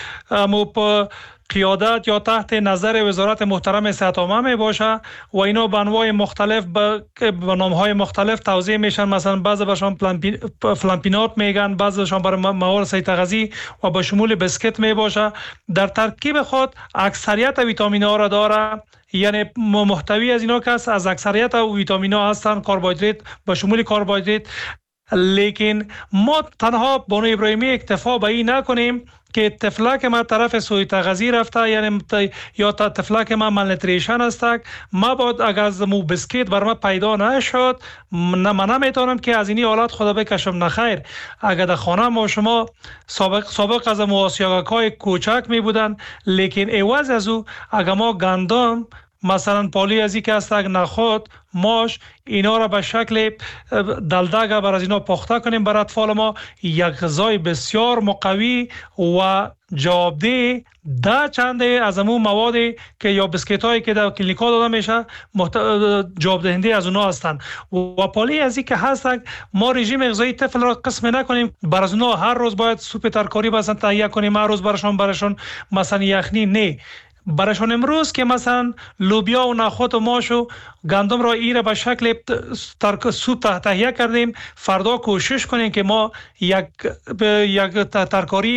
قیادت یا تحت نظر وزارت محترم صحت عامه می باشه و اینا به انواع مختلف به نام‌های مختلف توزیع میشن. مثلا بعضی برشان فلامپینات میگن، بعضیشان برای مواد سوء تغذیه و به شمول بسکت می باشه. در ترکیب خود اکثریت ویتامین ها را داره، یعنی محتوی از اینا که از اکثریت ویتامین ها هستن، کربوهیدرات به شمول کربوهیدرات. لیکن ما تنها بانو ابراهیمی اکتفا به این نکنیم که طفلک ما طرف سوء تغذیه رفته، یعنی یا طفلک ما مالنوتریشن است، ما باید اگر از مو بسکیت بر ما پیدا نشد، نه من نمیتونم که از اینی حالت خدا بکشم. نخیر، اگر در خانه ما شما سابق سابق از مو آسیاگاکای کوچک می بودن، لیکن عوض از او اگر ما گندم مثلا پالی ازی که است نخود ماش اینا را به شکل دلدگه بر از اینا پخته کنیم برای اطفال ما، یک غذای بسیار مقوی و جوابده ده چنده از امون موادی که یا بسکیت هایی که در کلینیک ها داده میشه محت... جواب دهنده از اونا هستند. و پالی ازی که هستن ما رژیم غذایی طفل را قسم نکنیم، بر از اونا هر روز باید سوپ ترکاری مثلا تهیه کنیم، هر روز برشان برشان مثلا یخنی نه، برشان امروز که مثلا لوبیا و نخود و ماش و گندم را ایره به شکل ترک سوپ تهیه کردیم، فردا کوشش کنیم که ما یک یک ترکاری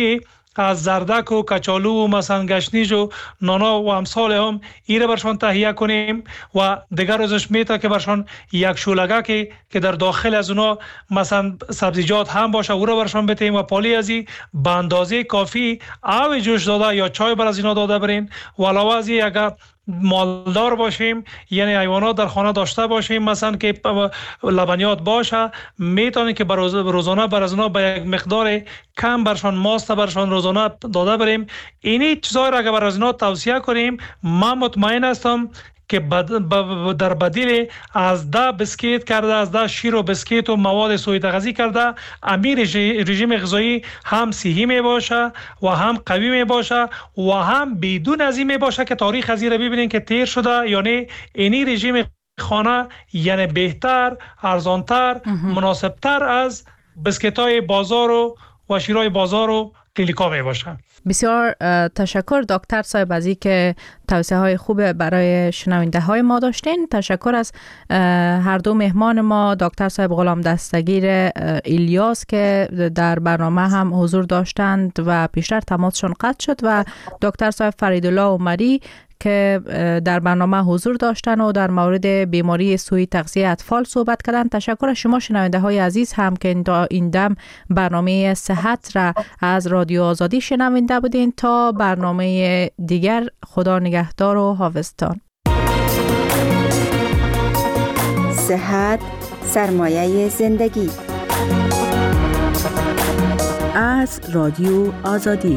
از زردک و کچالو و مثلا گشنیج و نانا و امثال هم ایره برشان تهیه کنیم و دیگر روزش میتا که برشان یک شولگه که که در داخل از اونا مثلا سبزیجات هم باشه او را برشان بتیم و پالی ازی به اندازه کافی آب جوش داده یا چای بر از اینا داده برین و علاوه از این اگر مالدار باشیم یعنی حیوانات در خانه داشته باشیم مثلا که لبنیات باشه میتونیم که بر روزانه بر از اونا به یک مقدار کم برشان ماست برشان روزانه داده بریم. اینی چیزایی را اگر بر از اینا توصیه کنیم من مطمئن هستم که در بدیل از ده بسکیت کرده از ده شیر و بسکیت و مواد سوء تغذیه کرده امیر رژیم غذایی هم صحی می باشه و هم قوی می باشه و هم بدون از این می باشه که تاریخ از این را ببینین که تیر شده. یعنی اینی رژیم خانه یعنی بهتر، ارزانتر، مناسبتر از بسکیت های بازار و و شیرهای بازار و کلیکا می باشه. بسیار تشکر دکتر صاحب از اینکه توصیه های خوب برای شنونده های ما داشتین. تشکر از هر دو مهمان ما، دکتر صاحب غلام دستگیر الیاس که در برنامه هم حضور داشتند و پیشتر تماسشون قطع شد و دکتر صاحب فریدالله عمری که در برنامه حضور داشتن و در مورد بیماری سوء تغذیه اطفال صحبت کردن. تشکر از شما شنونده های عزیز هم که این دم برنامه صحت را از رادیو آزادی شنونده بودین. تا برنامه دیگر خدا نگهدار و حافظتان. صحت سرمایه زندگی از رادیو آزادی.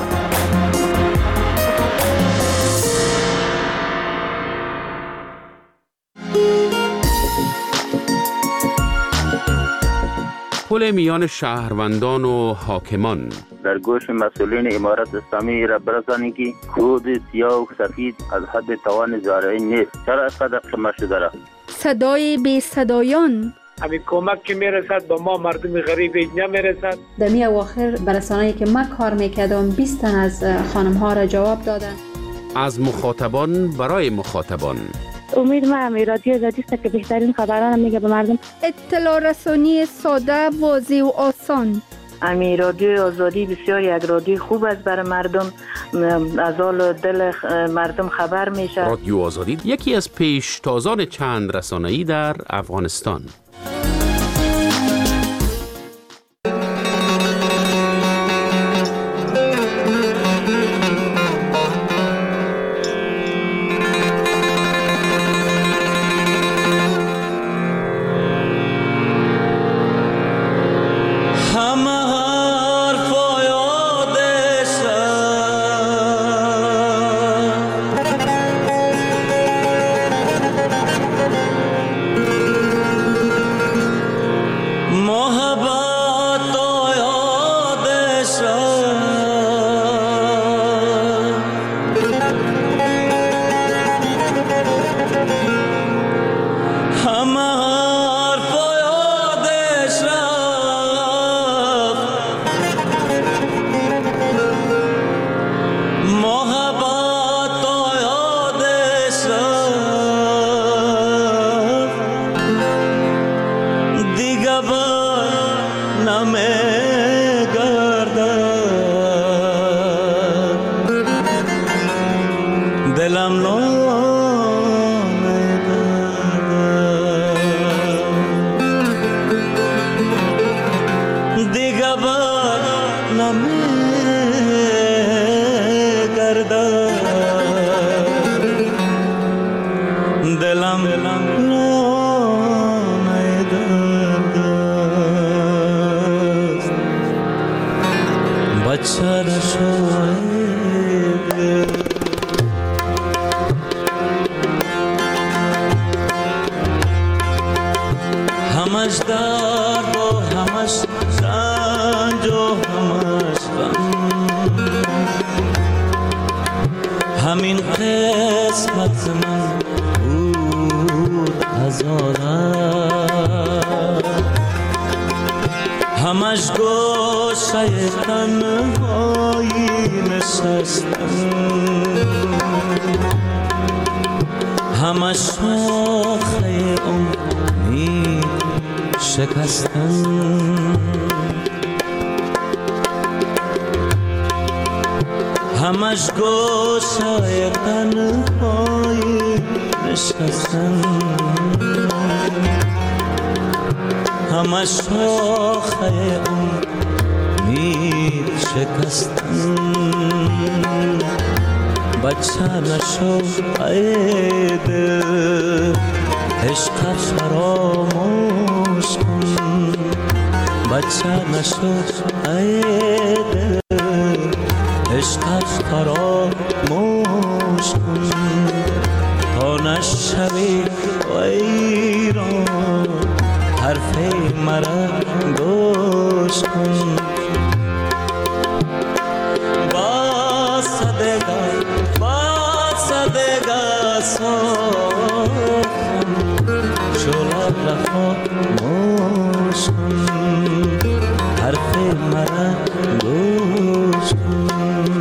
پل میان شهروندان و حاکمان. در گوش مسئولین امارت اسلامی را برسانید که کود سیاه و سفید از حد توان زارعی نیست. چرا اینقدر قمه شده را؟ صدای بی صدایان. همین کمک که میرسد به ما مردم غریب اینجا میرسد. در می اواخر برسانه‌ای که من کار میکردم بیست تن از خانم ها را جواب دادن. از مخاطبان برای مخاطبان. امید ما هم رادیو آزادی است که بهترین خبران میگه به مردم. اطلاع رسانی ساده، واضح و آسان. امی رادیو آزادی بسیار یک رادیو خوب است برای مردم، از حال دل مردم خبر میشه. رادیو آزادی یکی از پیشتازان چند رسانه‌ای در افغانستان. همش گوشه تنهایی نشستم، همش شاخه امید شکستم. بچه نشو ای دل، عشقت فراموش کن. بچه نشو ای دل، عشقت فراموش کن. تا نشوی ویران، حرف مرا گوش کن. با صدقه با صدقه سوخم، شلال خاموش کن. حرف مرا گوش کن.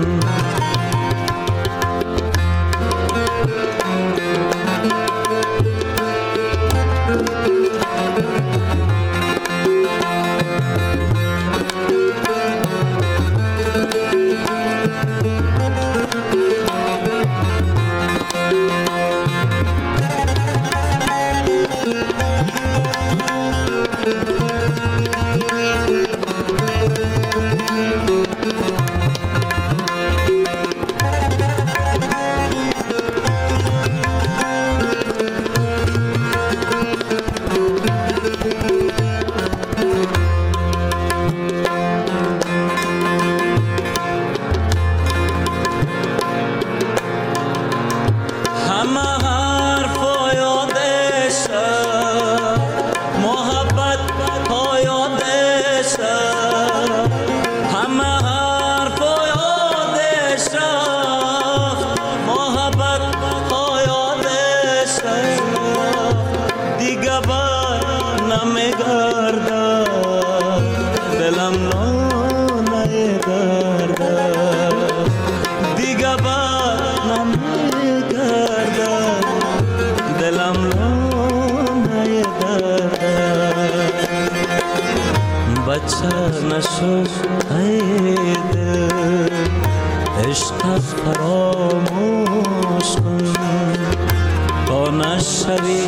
نشو ای دل، عشقت فراموش کن. تا نشوی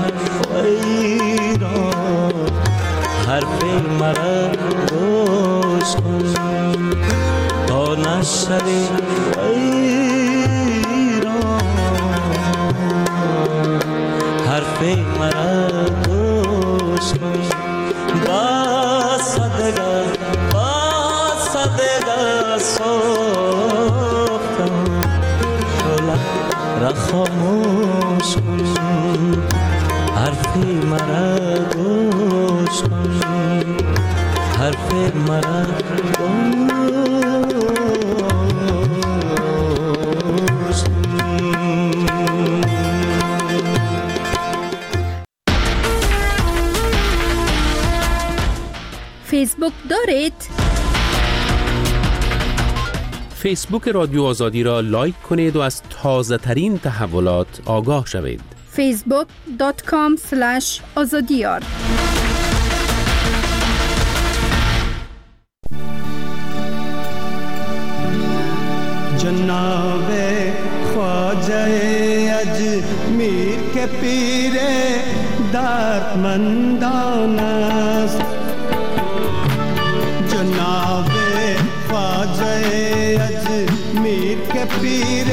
ویران، حرف مرا گوش کن. تا نشوی ویران، حرف مرا گوش کن. با صدقه با صدقه سوختم، شلال را خاموش کن. حرفی مرا گوش کن. حرف مرا گوش کن. فیسبوک دارید؟ فیسبوک رادیو آزادی را لایک کنید و از تازه ترین تحولات آگاه شوید. فیسبوک دات کام اسلش آزادیار. جناب خواجه اجمیر کے پیر دردمندان است. جناب خواجه اجمیر کے پیر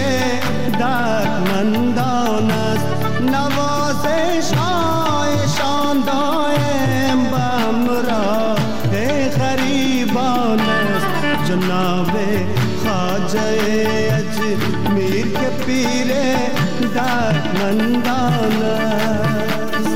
دردمندان است. نوازش هایشان دائم به همراه غریبان است. جناب خواجه اجمیر کے پیر دردمندان است.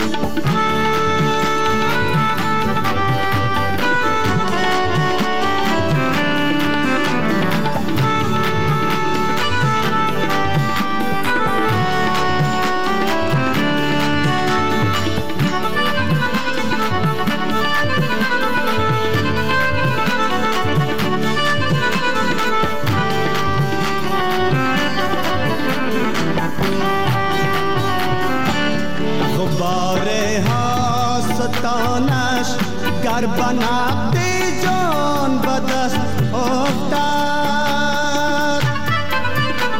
گر بنابی جان بدست افتاد،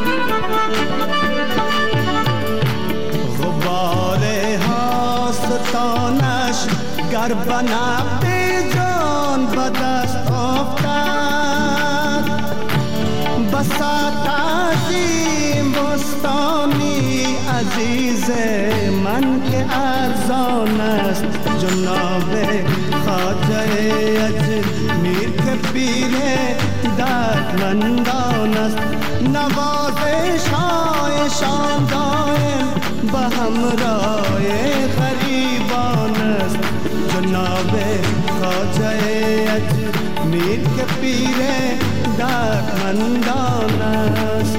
گر به نبض جان به دست افتد بسات عظیم بستانی عزیز من که ارزان است جناب خواجه اجمیر که پیر دردمندان است نوازش هایشان دائم به همراه غریبان است جناب خواجه اجمیر که پیر دردمندان است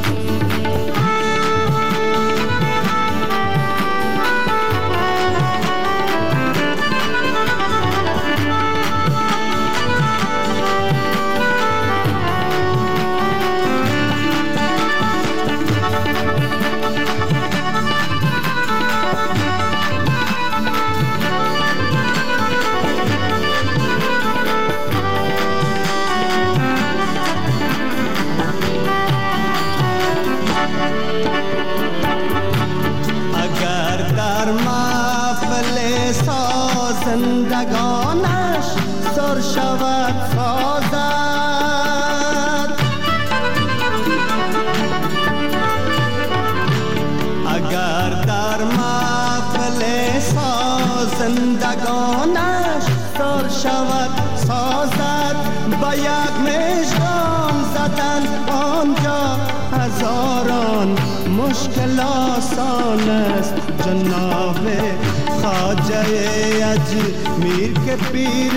زندگانش سر شود سازد اگر در محفل زندگانش سر شود سازد با یک مژگان زدن آنجا هزاران مشکل آسان است جناب خواجه اجمیر که پیر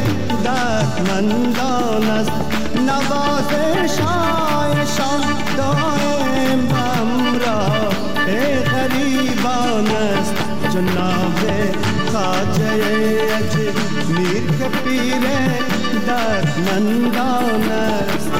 دردمندان است نوازش هایشان دائم همراه غریبان است جناب خواجه اجمیر که پیر دردمندان است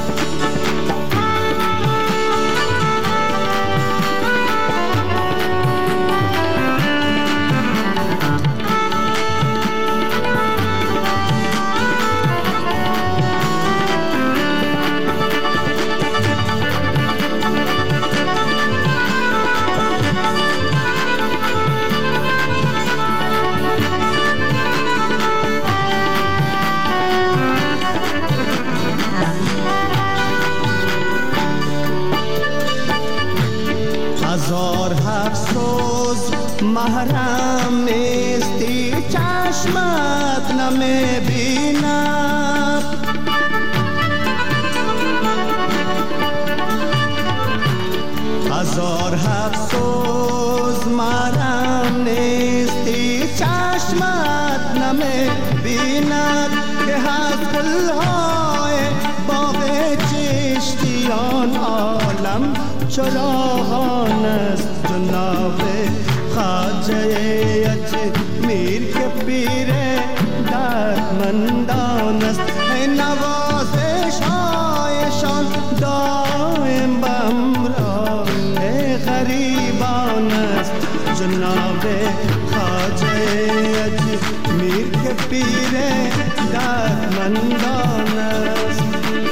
محرم نیستی چشمت نمی بیند هزار افسوس محرم نیستی چشمت نمی بیند که از گلهای باغ چشتیان عالم چراغان است جناب خواجه اجمیر که پیر دردمندان است نوازش هایشان دائم به همراه غریبان است جناب خواجه اجمیر که پیر دردمندان است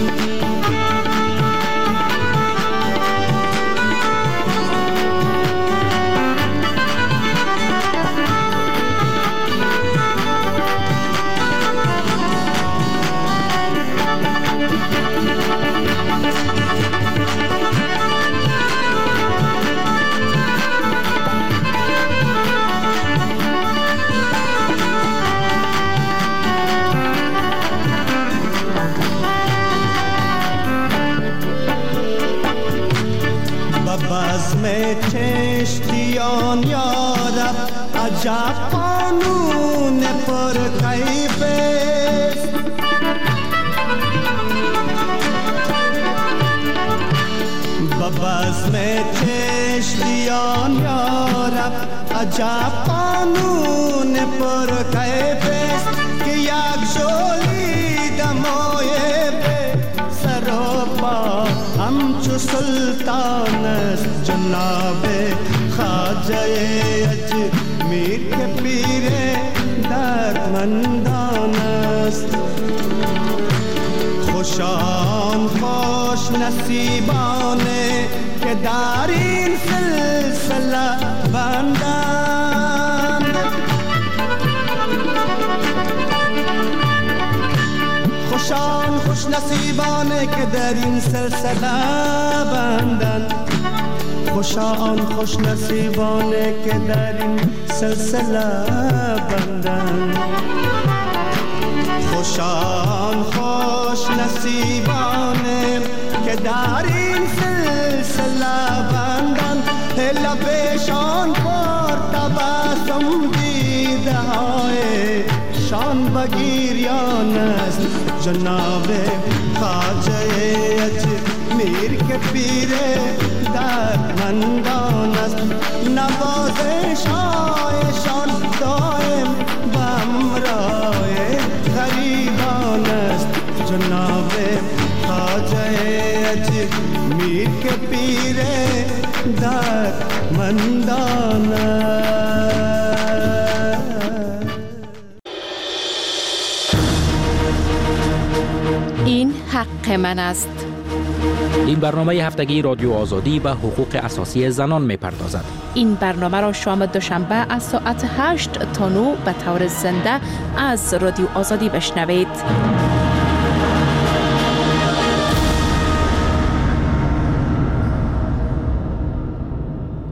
چشتیان یارب عجب قانون پر کیف است با بزم چشتیان یارب عجب قانون پر کیف است که یک شولی دمای به سر و پا همچو سلطان است جناب خواجه اجمیر که پیر دردمندان است خوشان خوش نصیبانه که در این سلسله بندند نصیبانه که در این سلسله بندن، خوشا آن خوش نصیبانه که در این سلسله بندن، خوشا آن خوش نصیبانه که در این سلسله بندن، لبشان پر تبسم دیده های شان بگیریان است، جناب خواجه اجمیر که پیر دردمندان است، نوازش هایشان دائم بهمراه غریبان است، جناب خواجه اجمیر که پیر دردمندان است. این حق من است. این برنامه هفتگی رادیو آزادی به حقوق اساسی زنان می پردازد. این برنامه را شام دوشنبه از ساعت هشت تا نه به طور زنده از رادیو آزادی بشنوید.